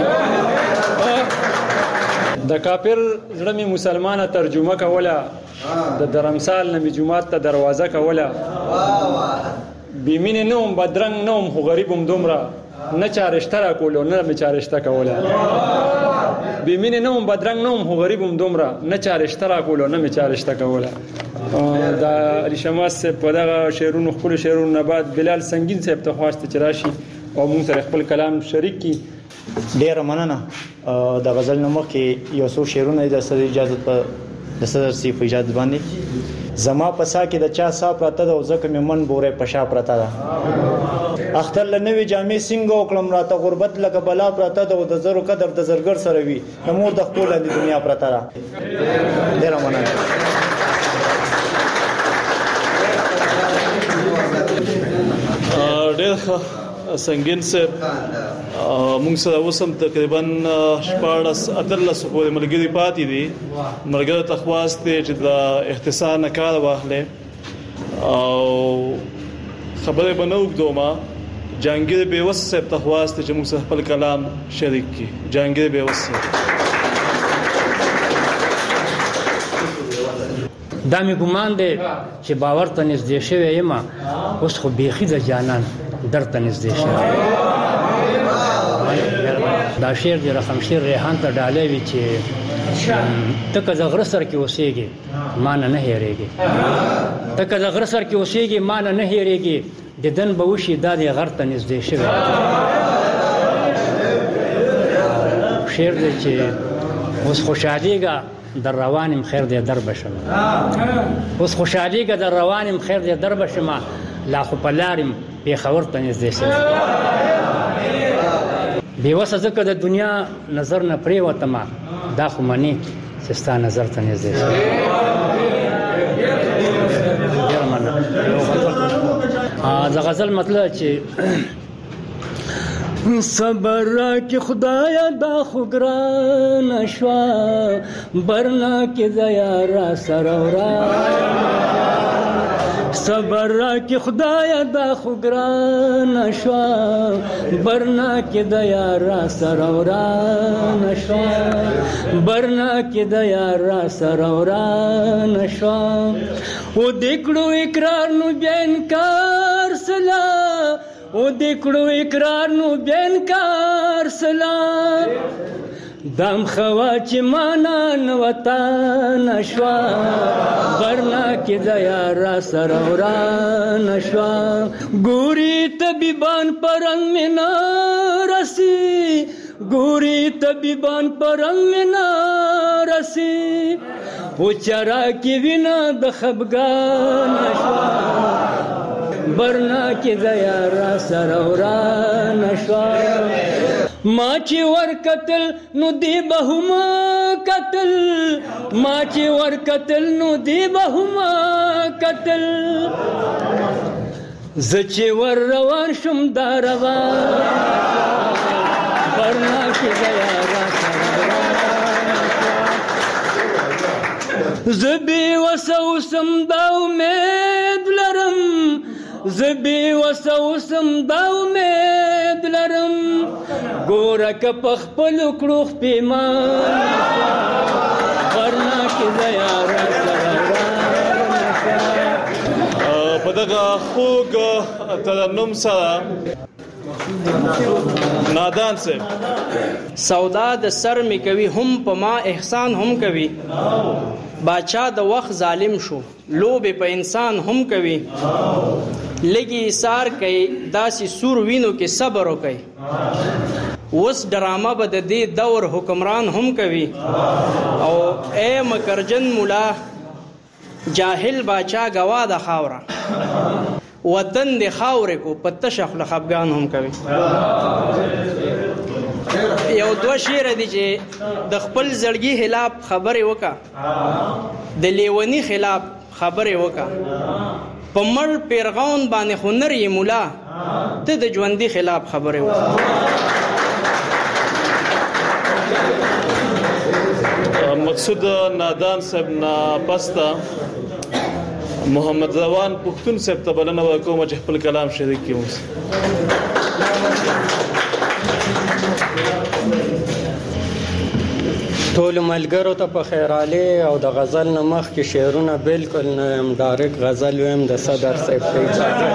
د کافر زړه می مسلمانه ترجمه کوله د درمسال نه جمعات ته دروازه کوله بیمینه نوم بدرنګ نوم خو غریبم دومره نه چارشته را کولو نه مې چارشته کوله بیمینه نوم بدرنګ نوم خو غریبم دومره نه چارشته را کولو نه مې چارشته کوله دا علي شماس په دغه شعرونو خپل شعرونو نه بعد بلال سنگین صاحب ته خواسته چې راشي او موږ سره خپل کلام شریک کی ډیر مننه د غزل نوم کې یو څو شعرونه د صدر اجازه په د صدر سی په اجازه باندې زما پسا کې د چا صاحب راته او زکه مې من بوره پشا پراته ده اختر لنوي جامې سنگو کلم راته غربت لکه بلا پراته ده او د زرو قدر د زرګر سره وي نمور د خپل د دنیا پراته ده ډیر مننه ډیر سنگین صاحب موږ سره وسم تقریبا 14 پورې ملګری پاتې دي ملګری تخواست چې د اختصار نه کار واخلې او خبره بنو دوما جهانگیر بیوس صاحب تخواست چې موږ سره خپل کلام شریک کی جهانگیر بیوس دا می ګمان دی چې باور ته نږدې شوی یم اوس خو بیخي د جانان درته نږدې شوی دا شعر د رقم شیر ریحان ته ډالۍ وي چې ته که د غره سر کې اوسېږې ما نه هېرېږې، ته که د غره سر کې اوسېږې ما نه هېرېږې، دیدن به وشي دا د غر ته نږدې شوی. شعر دی چې اوس خوشحالېږه در روانم خیر دی در بشم، اوس خوشحالېږه در روانم خیر دی در بشم، لا خو په لارم پېښور ته نږدې شوی. بېوسه ځکه د دنیا نظر نه پرېوتمه، دا خو منې چې ستا نظر ته نږدې شوی. ډېره مننه. د غزل مطلب چې صبر راکې خدایا دا خو ګرانه شوه، برنا کې د یاره سره ورانه، صبر راکې خدایا دا خو ګرانه شوه، برنا کې د یاره سره ورانه شوه، برنا کې د یاره سره ورانه شوه. و دې کړو اقرار نو بیا انکار سلا، و دې کړو اقرار نو بیا انکار سلا، دم خوا چې مانا نوطانه شوه، برنا کې د یاره سره ورانه شوه. ګوري طبیبان په رنګ مې نه رسي، ګوري طبیبان په رنګ مې نه رسي، په چرا کې وینه د خفګانه شوه، برنا کې د یاره سره ورانه شوه. ما چې ور کتل نو دی به هم کتل، ما چې ور کتل نو دی به هم کتل، زه چې ور روان شم دا روان، برنا کې د یاره سره ورانه شوه. زه بېوسه اوسم دا امید لرم، زه بېوسه اوسم دا امید لرم، ګوره که په خپلو کړو پېمان، برنا کې د یاره سره ورانه شوه. په دغه خوږ ترنم سره نادان صاحب سودا د سر می کوي هم په ما احسان هم کوي، باچا د وخت ظالم شو لوبې په انسان هم کوي، لګي سار کوي داسې سور وینو کې صبر وکي، اوس ډرامه به د دې دور حکمران هم کوي. او اے مکرجن مولا جاهل باچا گوا د خاوره، وطن د خاورې کو پته شخل خفګان هم کوي. یو دوه شعر دي چې د خپل زړګي خلاف خبرې وکا، د لیونی خلاف خبرې وکا، په مړ پیرغون باندې هنر یې مولا، ته د ژوندۍ خلاف خبرې وکا. مقصود نادان صاحب نه پستا محمد روان پښتون صاحب ته بلنه وکوم چې خپل کلام شریک کړي. ټول ملګرو ته په خیراله او د غزل نه مخکې شعرونه بالکل نه ډایرکټ غزل ویم د صدر صاحب په اجازه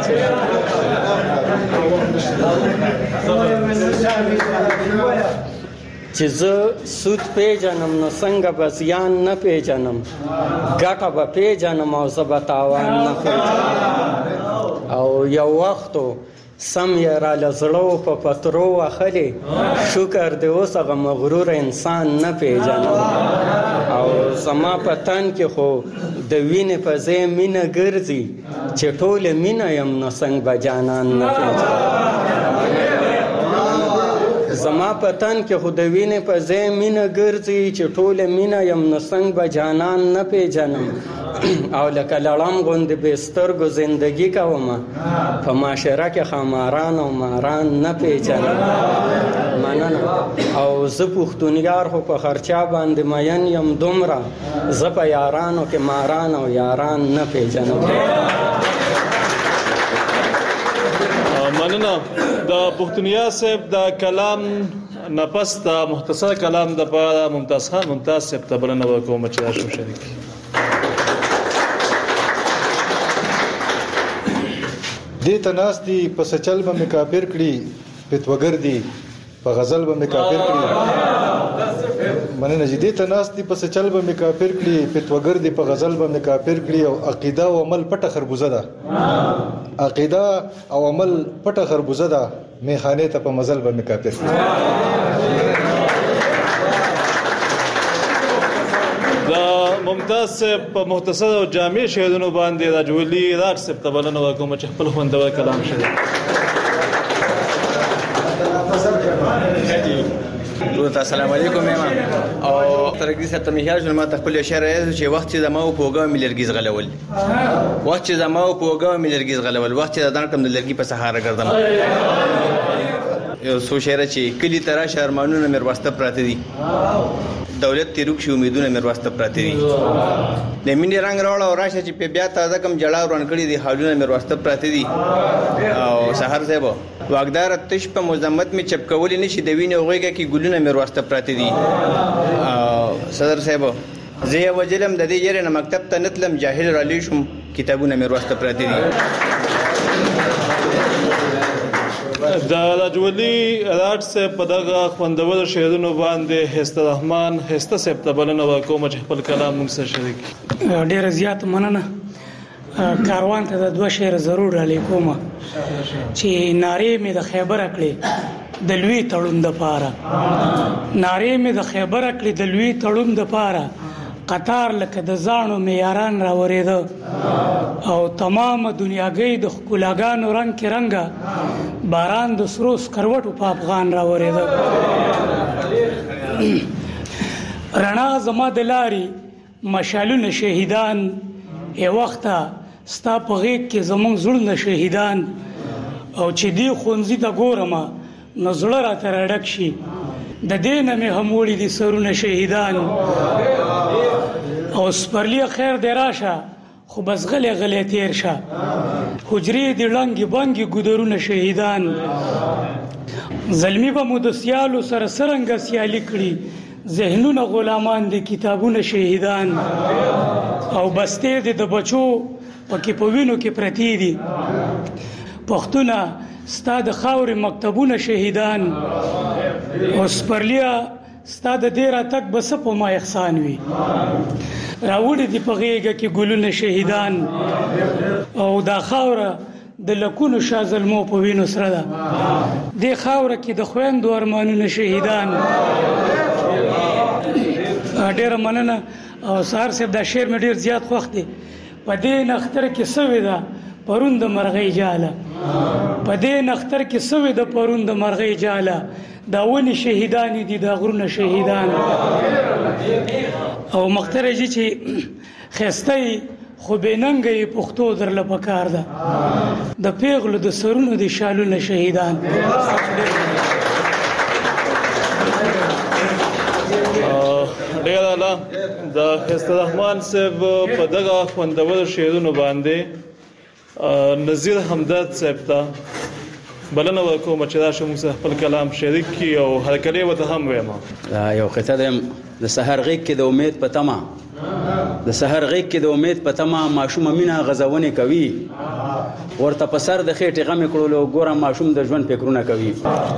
چې زه سود پیژنم نو څنګه به زیان نه پیژنم، ګټه به پیژنم او زه به تاوان نه پیژنم. او یو وختو سم یې راله زړه په پترو وخلې، شکر دې اوس هغه مغرور انسان نه پیژنم. او زما په تن کې خو د وینې په ځای مینه ګرځي، چې ټوله مینه یم نو څنګه به جانان نه پیژنم. زما په تن کې خو د وینې په ځای مینه ګرځي، چې ټوله مینه یم نو څنګه به جانان نه پیژنم. او لکه لړم غوندې بې سترګو زندګي کومه، په معاشره کې خماران او ماران نه پیژنم. مننه. او زه پښتونیار خو په خرچا باندې مین یم دومره، زه په یارانو کې ماران او یاران نه پیژنم. مننه. د پښتونیا صاحب د کلام نفس د مختصر کلام د لپاره ممتاز خان ممتاز صاحب ته بلنه وکوم چې راشم شریک. دې ته ناس دي په سچل به مې کافر کړي فتوګر دي په غزل به مې کافر کړي مننه چې دې ته ناست دي پس چل به مې کافر کړي فتوګر دي په غزل به مې کافر کړي او عقیده او عمل پټه خربوزه ده عقیده او عمل پټه خربوزه ده میخانه ته په مزل به مې کافر کړي ممتاز صاحب په مختصر او جامع شعرونو باندې راجولي راټ صاحب ته بلنه وکوم چې خپل خوندور کلام شي السلام علیکم امام او ترګي صاحب ته مهیار جن ما خپل شعر چې وخت چې زما او پوګه ملرګیز غلول وخت چې زما او پوګه ملرګیز غلول وخت چې دان کم د لرګي په سهاره ګرځم یو سو شعر چې کلی ترا شرمانونه مې واسطه پراته دي دولت تیروک شي امیدونه مې واسطه پراته دي د مینې رنگ راوړ او راشه چې په بیا تازه کم جړا ورن کړی دي حالونه مې واسطه پراته دي او سحر زبو واغدار تش په مزمت می چپکول نشي د وینې اوغېګه کې ګلونه مې واسطه پراته دي صدر صاحب زه وجلم د دې یره مکتب ته نتلم جاهل را لیشم کتابونه مې واسطه پراته دي دا راجولي راټ صاحب په دغه خوندور شعرونو باندې هست رحمان هست صاحب ته بلنه وکوم چې خپل کلام موږ سره شریک ډیر زیات مننه کاروان ته د دوه شعر ضرور را لیکوم چې نارې مې د خیبر کړې د لوی تړون د پاره نارې مې د خیبر کړې د لوی تړون د پاره قطار لکه د زانو میاران را ورېده او تمام دنیاګۍ د ښکلاګانو رنګ کې رنګه باران د سرو سکروټو په افغان را ورېده رڼا زما د لارې مشالونه شهیدان ای وخته ستا په غیږ کې زمونږ زړونه شهیدان او چې دی ښوونځي ته ګورم نو زړه راته راډک شي د دې نه مې هم وړي دي سرونه شهیدان او سپرلی خیر دی راشه خو بس غلی غلی تیر شه حجرې دي ړنګې بنګې ګودرونه شهیدان زلمی به مو د سیالو سره څرنګه سیالي کړي ذهنونه غلامان دي کتابونه شهیدان او بستې دي د بچو پکې په وینو کې پرتی دي پښتونه ستا د خاورې مکتبونه شهیدان او سپرلیا ستا د دې راتګ به څه په ما احسان وي راوړي دي په غېږه کې ګلونه شهیدان او دا خاوره د لکونو شاه زلمو په وینو سره ده دې خاوره کې د خویندو ارمانونه شهیدان ډېره مننه او سهار صاحب دا شعر مې ډېر زیات خوښ دی په دې نختر کې سوې ده پرون د مرغۍ جاله په دې نختر کې سوې ده پرون د مرغۍ جاله دا ونې شهیدانې دي دا غرونه شهیدان او مختره جي چې خسته خو بېننګه یې پښتو درله پکار ده د پیغلو د سرونو د شالونه شهیدان ډېر اعلی د هست رحمان صاحب په دغه خوندور شعرونو باندې نذیر همدرد صاحب ته بلنه وکوم چې راشه موږ خپل کلام شریک کړي او هرکلی ورته هم وایم یو قطعه ده د سحر غیږ کې د امید په تمه د سحر غیږ کې د امید په تمه ماشومه مینه غزونې کوي ورته په سر د خېټې غمې کړلو ګوره ماشوم د ژوند فکرونه کوي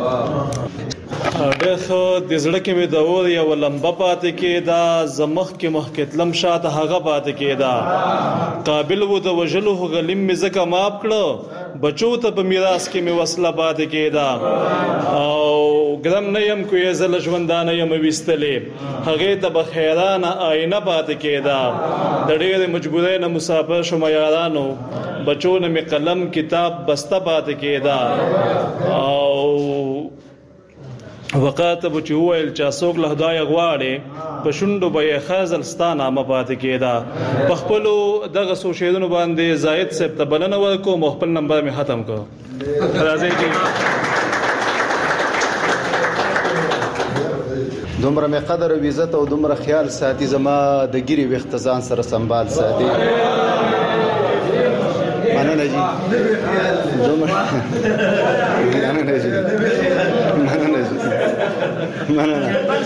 ډېر ښه د زړه کې مې د اور یوه لمبه پاتې کېده زه مخکې مخکې تلم شاته هغه پاتې کېده قابل و د وژلو خو غلیم مې ځکه ماف کړه بچو ته په میراث کې مې وسله پاتې کېده او ګرم نه یم کوې زه له ژوندانه یم ویستلې هغې ته به خیرانه آینه پاتې کېده د ډېرې مجبورۍ نه مسافر شومه یارانو بچو نه مې قلم کتاب بسته پاتې کېده او وقاته به چې وویل چې څوک له خدایه غواړي په شونډو به یې خزل ستا نامه پاتې کېده په خپلو دغه څو شعرونو باندې زاهد صاحب ته بلنه ورکوم او خپل نمبر مې ختم کړ راځئ دومره مې قدر او عزت او دومره خیال ساتي زما د ګیري وخت ځان سره سنبال ساتي مننه جی دومره مننه جی مننه جی مننه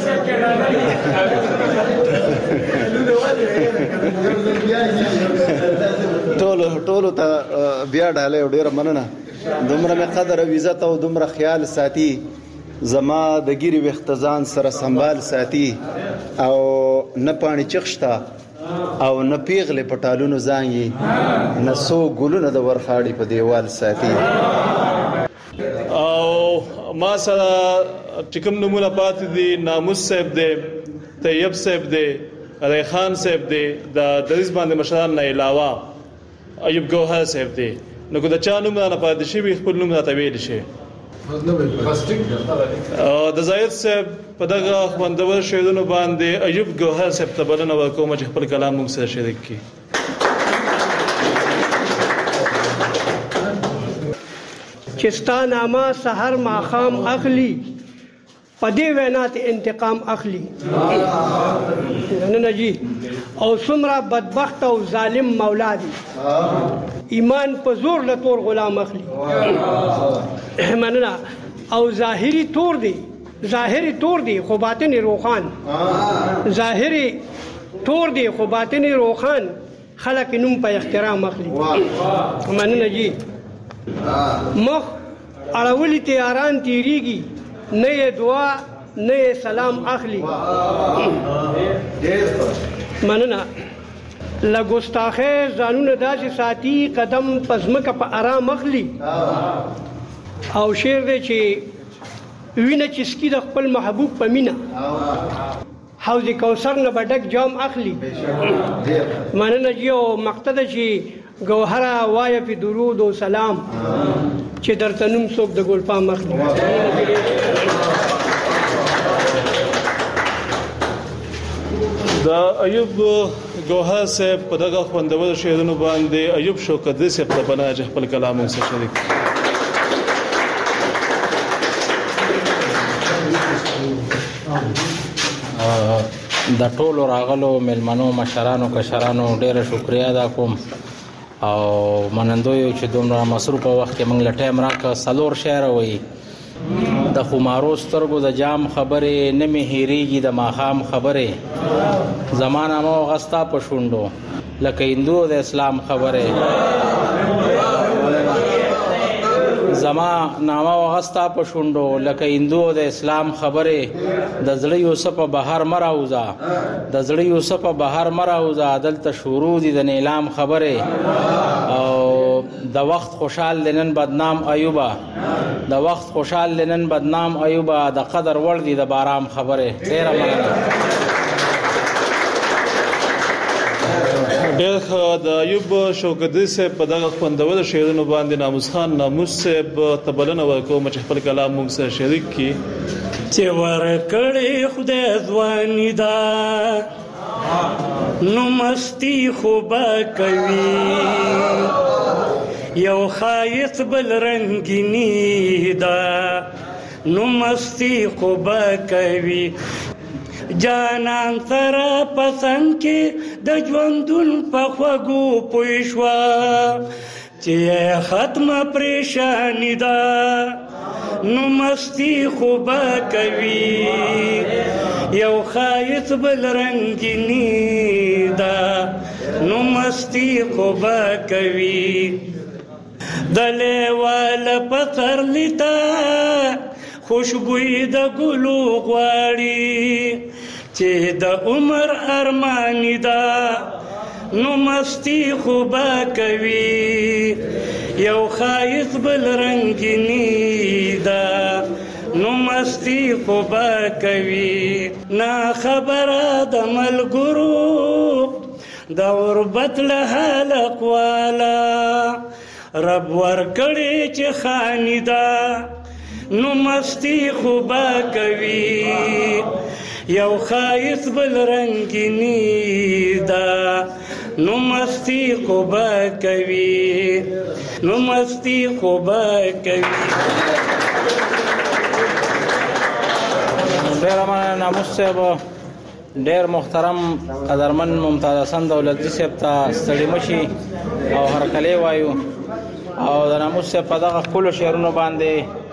ټولو ته بیا ډاله ډیره مننه دومره مې قدر او عزت او دومره خیال ساتي زما د ګیري وختزان سره سنبال ساتي او نه پانی چخشتا او نه پیغله پټالونو زانګي نه سو ګلونه د ورخاړي په دیوال ساتي. او ما سره چې کوم نمونه پاتې دي ناموس صاحب دی، طیب صاحب دی، ریحان صاحب دی، د دریس باندې مشران نه علاوه ایوب ګوهر صاحب دی. نو که د چا نوم نه پاتې شي خپل نوم راته ویلی شي. د زاهد صاحب په دغه خوندور شعرونو باندې ایوب ګوهر صاحب ته بلنه ورکوم چې خپل کلام موږ سره شریک کړي. چې ستا نامه سحر ماښام اخلي په دې وینا ته انتقام اخلي. نه جی او څومره بدبخت او ظالم مولا دی، ایمان په زور له تور غلام اخلي. مننه. او ظاهري تور دی خو باطن روخان، ظاهري تور دی خو باطن روخان، خلک نوم په احترام اخلي. مننه جی. مخ اړولي تیاران تیریږي، نه یې دعا نه یې سلام اخلي. مننه. له ګستاخۍ ځانونه داسې ساتي قدم په ځمکه په آرام اخلي. او شعر دی چې وینه چې سکي د خپل محبوب په مینه، حوض کوثر نه به ډک جام اخلي. مننه جی. او مقصد چې ګوهره وایه په درود و سلام چې درته نوم څوک د ګلپام اخلي. د ایوب ګوهر صاحب په دغه خوندور شعرونو باندې ایوب شوکت صاحب ته بلنه چې خپل کلام موږ سره شریک کړي. د ټولو راغلو میلمنو مشرانو کشرانو ډیره شکریا ادا کوم او منندوی چې دومره مصروفه وخت کې موږ له ټایم راکړه. څلور شعر وایي: د خمارو سترګو د جام خبرې نه مې هېرېږي د ماښام خبرې، زما نامه وغستا په شونډو لکه هندو د اسلام خبرې، زما نامه وغستا په شونډو لکه هندو د اسلام خبرې، د زړه یوسف بهر مراوزه د زړه یوسف بهر مراوزه دلته شروع دي د نیلام خبرې. او د وخت خوشحال لنن بدنام ایوبا، د وخت خوشحال لنن بدنام ایوبا، د قدر وړ دي د بارام خبرې. ډیره مننه. ډېر ښه. د ایوب شوکتي صاحب په دغه خوندور شعرونو باندې ناموس خان ناموس صاحب ته بلنه ورکوم چې خپل کلام موږ سره شریک کړي. چې ورکړې خدای ځواني ده نو مستی خو به کوي، یو ښایست بل رنګیني ده نو مستی خو به کوي، جانان سره پسند کې د ژوندون په خوږو پوه شوه چې ختمه پریشاني ده نو مستی خو به کوي، یو ښایست بل رنګیني ده نو مستی خو به کوي، د لیواله پسرلي ته خوشبوی د ګلو غواړي چې د عمر ارمانی ده نو مستی خو به کوي، یو ښایست بل رنګیني ده نو مستی خو به کوي، نه خبره د ملګرو د غربت له حلق والا رب ورکړي چې خاني ده نو مستی خو به کوي، یو ښایست بل رنګیني ده نو مستی خو به کوي، نو مستی خو به کوي. ډیره مننه ناموس صاحب. ډیر محترم قدرمن ممتاز حسن دولتي صاحب ته ستړي مشي او هرکلی وایو. او د ناموس صاحب په دغه ښکلو شعرونو باندې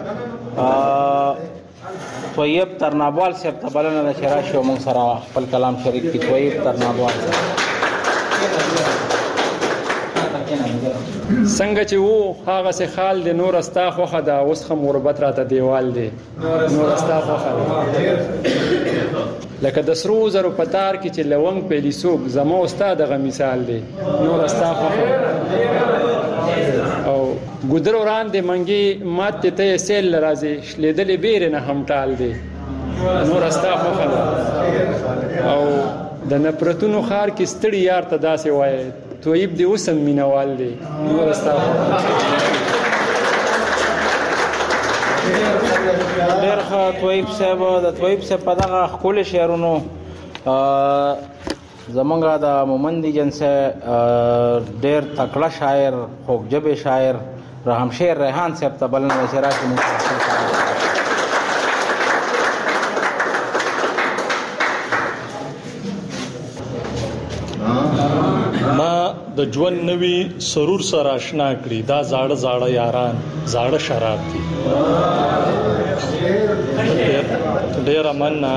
طیب ترنابوال صاحب ته بلنه ده چې راشي او موږ سره خپل کلام شریک کړي. طیب ترنابوال صاحب. څنګه چې وو هغه سه خال دی نور استا خوخه دا اوس خم غربت راته دیوال دی نور استا خوخه لکه د سرو زرو پتار کې چې لونګ پیلیسوک زما استاد غو مثال دی نور استا خوخه او ګودر وران دی منګي ماته ته سیل راځي شلیدلې بیر نه هم ټال دی نور استا خوخه او د نفرتونو خار کې ستړي یار ته داسې وایي تویب دی اوسم مینوال دی نور استا ډېر ښه تویب صاحب د تویب صاحب په دغه ښکلي شعرونو زمونږ د مومندي جنس ډېر تکړه شاعر خوږ ژبې شاعر رحم شیر ریحان صاحب ته بلنه ده چې راشي موږ د ژوند نوی سرور سره آشنا کړي دا زاړه زاړه یاران زاړه شراب دي ډېر مننه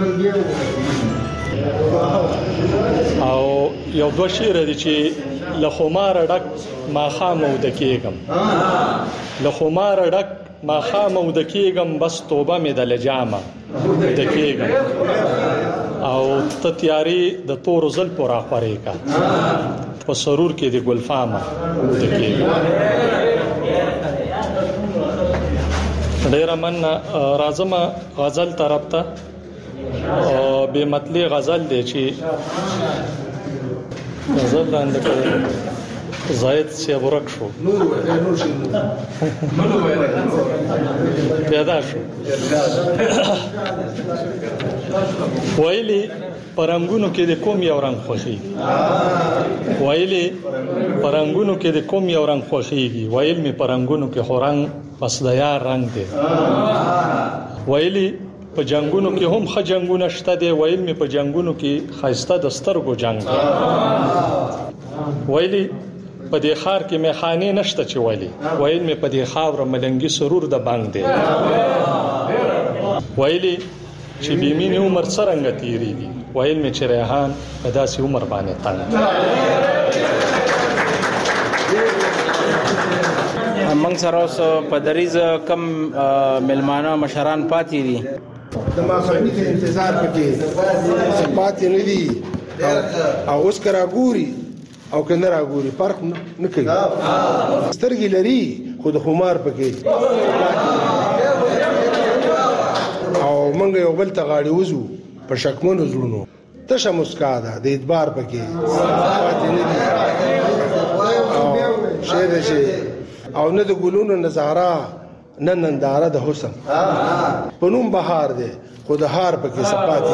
او یو دوه شعر دي چې له خمار ډک ماښام ود کېږم له خمار ډک ماښام ود کېږم بس توبه مې د لجامه ود کېږم او ته تیاری د تور زل پورا خورې کا په سرور کې د ګلفامه ود کېږم ډېر مننه راځم غزل طرف ته به مطلع غزل دی چې غزل لاندې زاید سی ورک شو پیدا شو ویلی پرنګونو کې د کوم یو رنگ خوخي ویلی پرنګونو کې د کوم یو رنگ خوخيږي ویل می پرنګونو کې خورنګ پس د یار رنگ دی ویلی په جنگونو کې هم خ جنگونه شته دی ویل می په جنگونو کې خاصه د سترګو جنگ ویلی په دې خار کې میخانه نشته چې ویلی ویل می په دې خاور ملنګي سرور د بانګ دی ویلی چې بیمینه عمر څنګه تیریږي ویل می چې ریحان په داسې عمر باندې تنگ موږ سره اوس په دریز کم ملمانه مشران پاتې دي د ماخذنی ته انتظار پکې پاتې نه دي او اوس کرا ګوري او کنه را ګوري فرق نه کوي سترګې لري خو د خمار پکې او مونږ یو بل ته غاړي وزو په شکمنو زړونو تشه مسکا ده د اعتبار پکې پاتې نه دي او شه ده شي او نه د ګلونو نظاره نه ننداره د حسن پنوم بهار ده خود هار پکې صفات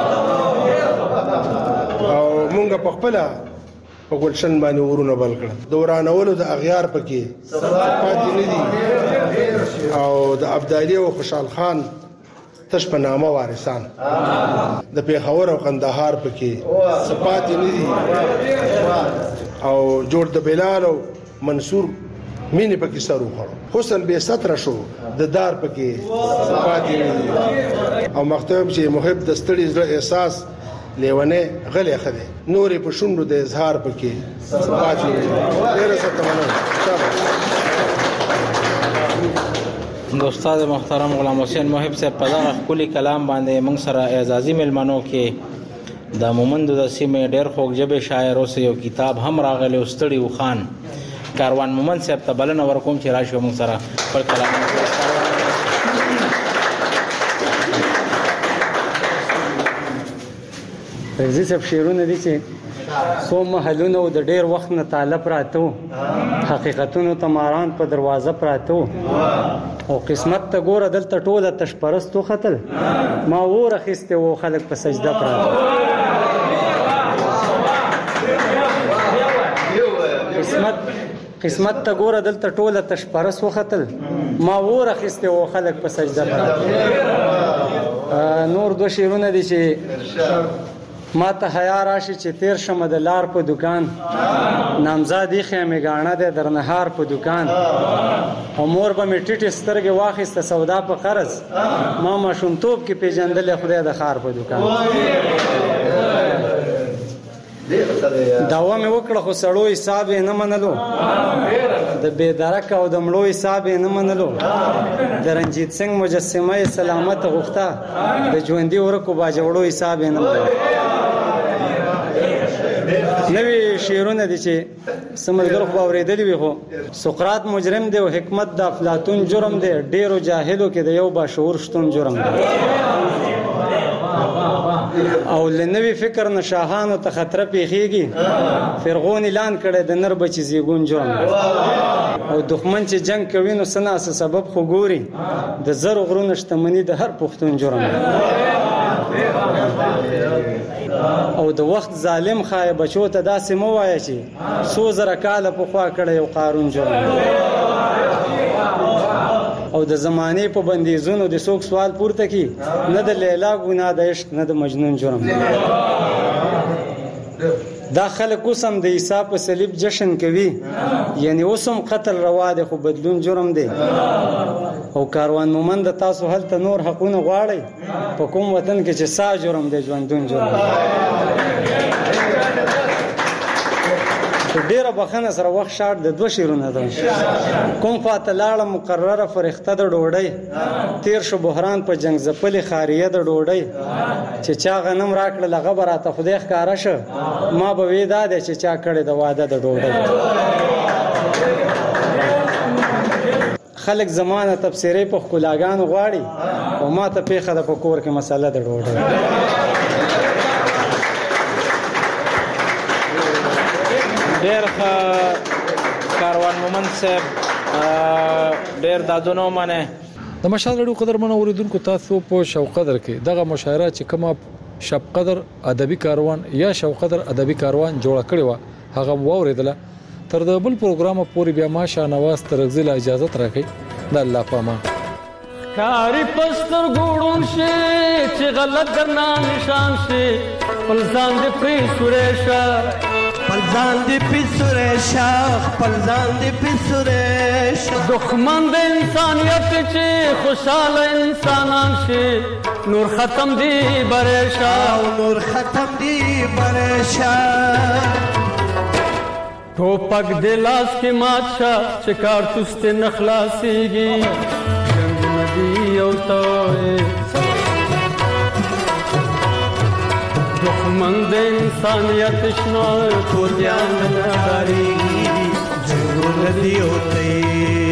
او مونږ په خپل په ګلشن باندې ورونه بل کړ دورانولو د اغیار پکې صفات نه دي او د ابدالي او خوشحال خان تش په نامه وارثان د پیښور او قندهار پکې صفات نه دي او جوړ د بلال او منصور مینه پکې سر وخړو حسن به ستر شو د دار پکې صفات نه دي او مختوم چې محب د ستړي زړه احساس لیونه غلې خده نورې په شونډو د اظهار پکې صفات نه دي ډېر ستمنه د استاد محترم غلام حسین محب صاحب په دغه ښکلي کلام باندې موږ سره اعزازي ملمنو کې د مومندو د سیمې ډېر خوږ ژبې شاعر اوس یو کتاب هم راغلی ستړي وخان کاروان مومند صاحب ته بلنه ورکوم چې راشي موږ سره خپل کلام رضی صاحب شعرونه دي چې څو محلونه د ډېر وخت نه طالب راته حقیقتونو تماران په دروازه پراته او قسمت ته ګوره دلته ټوله تشپرستو خطل ما وره خسته و خلک په سجده پراته قسمت ته ګوره دلته ټوله تشپرست وختل ما وره خسته و خلک په سجده پراته نور دو شعرونه دي چې ما ته حیا راشي چې تیر شمه د لار په دکان نامزادی خیمه غاڼه د درنهار په دکان او مور به می ټټ سترګې واخیسته سودا په قرض ما شومتوب کې پیجندل خدای د خار په دکان دعوه مې وکړه خو سړو حساب یې نه منلو د بېدرک او د مړو حساب یې نه منلو د رنجیت سنگ مجسمه یې سلامت غوښته د ژوندي ورکو باجوړو حساب یې نه منلو نوی شعرونه دي چې سمرګر خو اورېدلی وي خو سقراط مجرم دی او حکمت د افلاطون جرم دی ډیرو جاهلو کې د یو باشعور شتون جرم دی او لنوی فکر نه شاهانو ته خطر پیخیږي فرعون اعلان کړي د نر بچي زیګون جرم او دښمن چې جنگ کوي نو سنا سبب خو ګوري د زر غرونه شتمنی د هر پښتون جرم او د وخت ظالم خای بچو ته داسې مو وایي چې څو زره کاله پخوا کړی یو قارون جرم او د زمانه په بندیزونو د څوک سوال پورته کی نه د لیلا ګناه د عشق نه د مجنون جرم دا خلک اوسم د عیسی په صلیب جشن کوي یعنی اوسم قتل روا دی خو بدلون جرم دی او کاروان مومند تاسو هلته نور حقونه غواړئ په کوم وطن کې چې سا جرم دی ژوندون جرم ډیره بخنه سره وخت شاټ د دوه شیرونه ده کوم خواته لاړه مقرره فرښته د ډوډۍ تیر شو بحران په جنگ زپلې خاریه د ډوډۍ چې چا غنم راکړه لغه براته خدای ښکارا شه ما به وې دا چې چا کړي د واده د ډوډۍ خلک زمانه تفسیرې په خلاګانو غواړي او ما ته پیخه د پکور کې مسله د ډوډۍ ډېر کاروان مومند صاحب ډېر دادونه ومنه د مشال رادیو قدرمنو اوریدونکو تاسو په شوق قدر کې دغه مشاعره چې کومه شب قدر ادبي کاروان یا شوق قدر ادبي کاروان جوړ کړی و هغه واوریدله تر د بل پروګرام پورې بیا ما شاهنواز ترغزل اجازه راکړي د الله پامان کاری پستر ګوړون شي چې غلط درنا نشان شي پلزان دې پری سورېشا پلزان دې پری سورېشا پلزان دې پری سورېشا دښمن د انسانيت چې خوشاله انسانان شي نور ختم دی برېشا نور ختم دی برېشا ټوپک د لاس کې ماچا چې کارتوس ته نخلاصيږي جنگ ندی او توي دښمن د انسانيت شنو کو ځان لري جنگ ندی او توي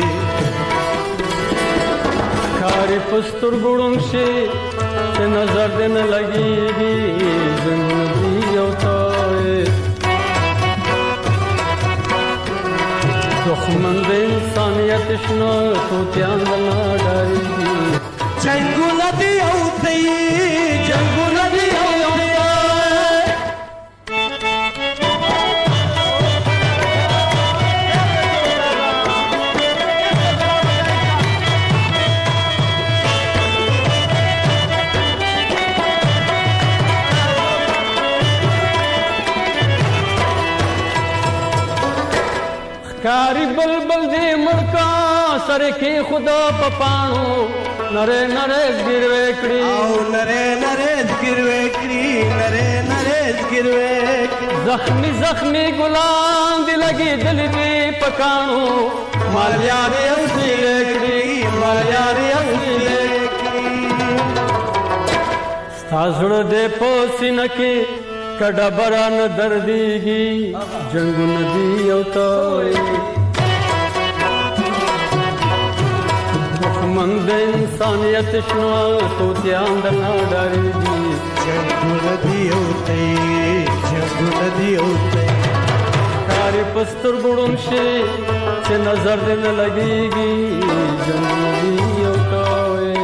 کاری پستر ګړون شي چې نظر دې نه لګيږي جنگ ندی او توي دښمن د انسانيت شنو توتيان نه ډاريږي جنگونه دی او دی جنگونه دی او دی کاری بلبل دی مړکا سره کې خدا پپانو نره نره زګروي کړی او نره نره زګروي کړی نره نره زګروي زخمی زخمی ګلان دی لګي دل دی پکانو مالیا دی اصلي کړی مالیا دی اصلي کړی ستاسو دې پوسینه کې کډا بران درديږي جنگ ندی او توي دښمن د انسانيت شنو توتيان د نه ډاريږي جنگ ندی او توي جنگ ندی او توي کاری پستر ګړون شي چې نظر دې نه لګيږي جنگ ندی او توي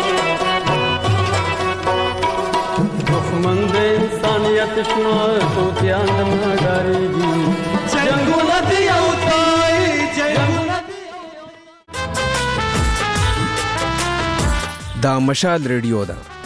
دښمن د انسانيت شنو توتيان د نه ډاريږي جنگ ندی او توي جنگ دا مشال ریډیو ده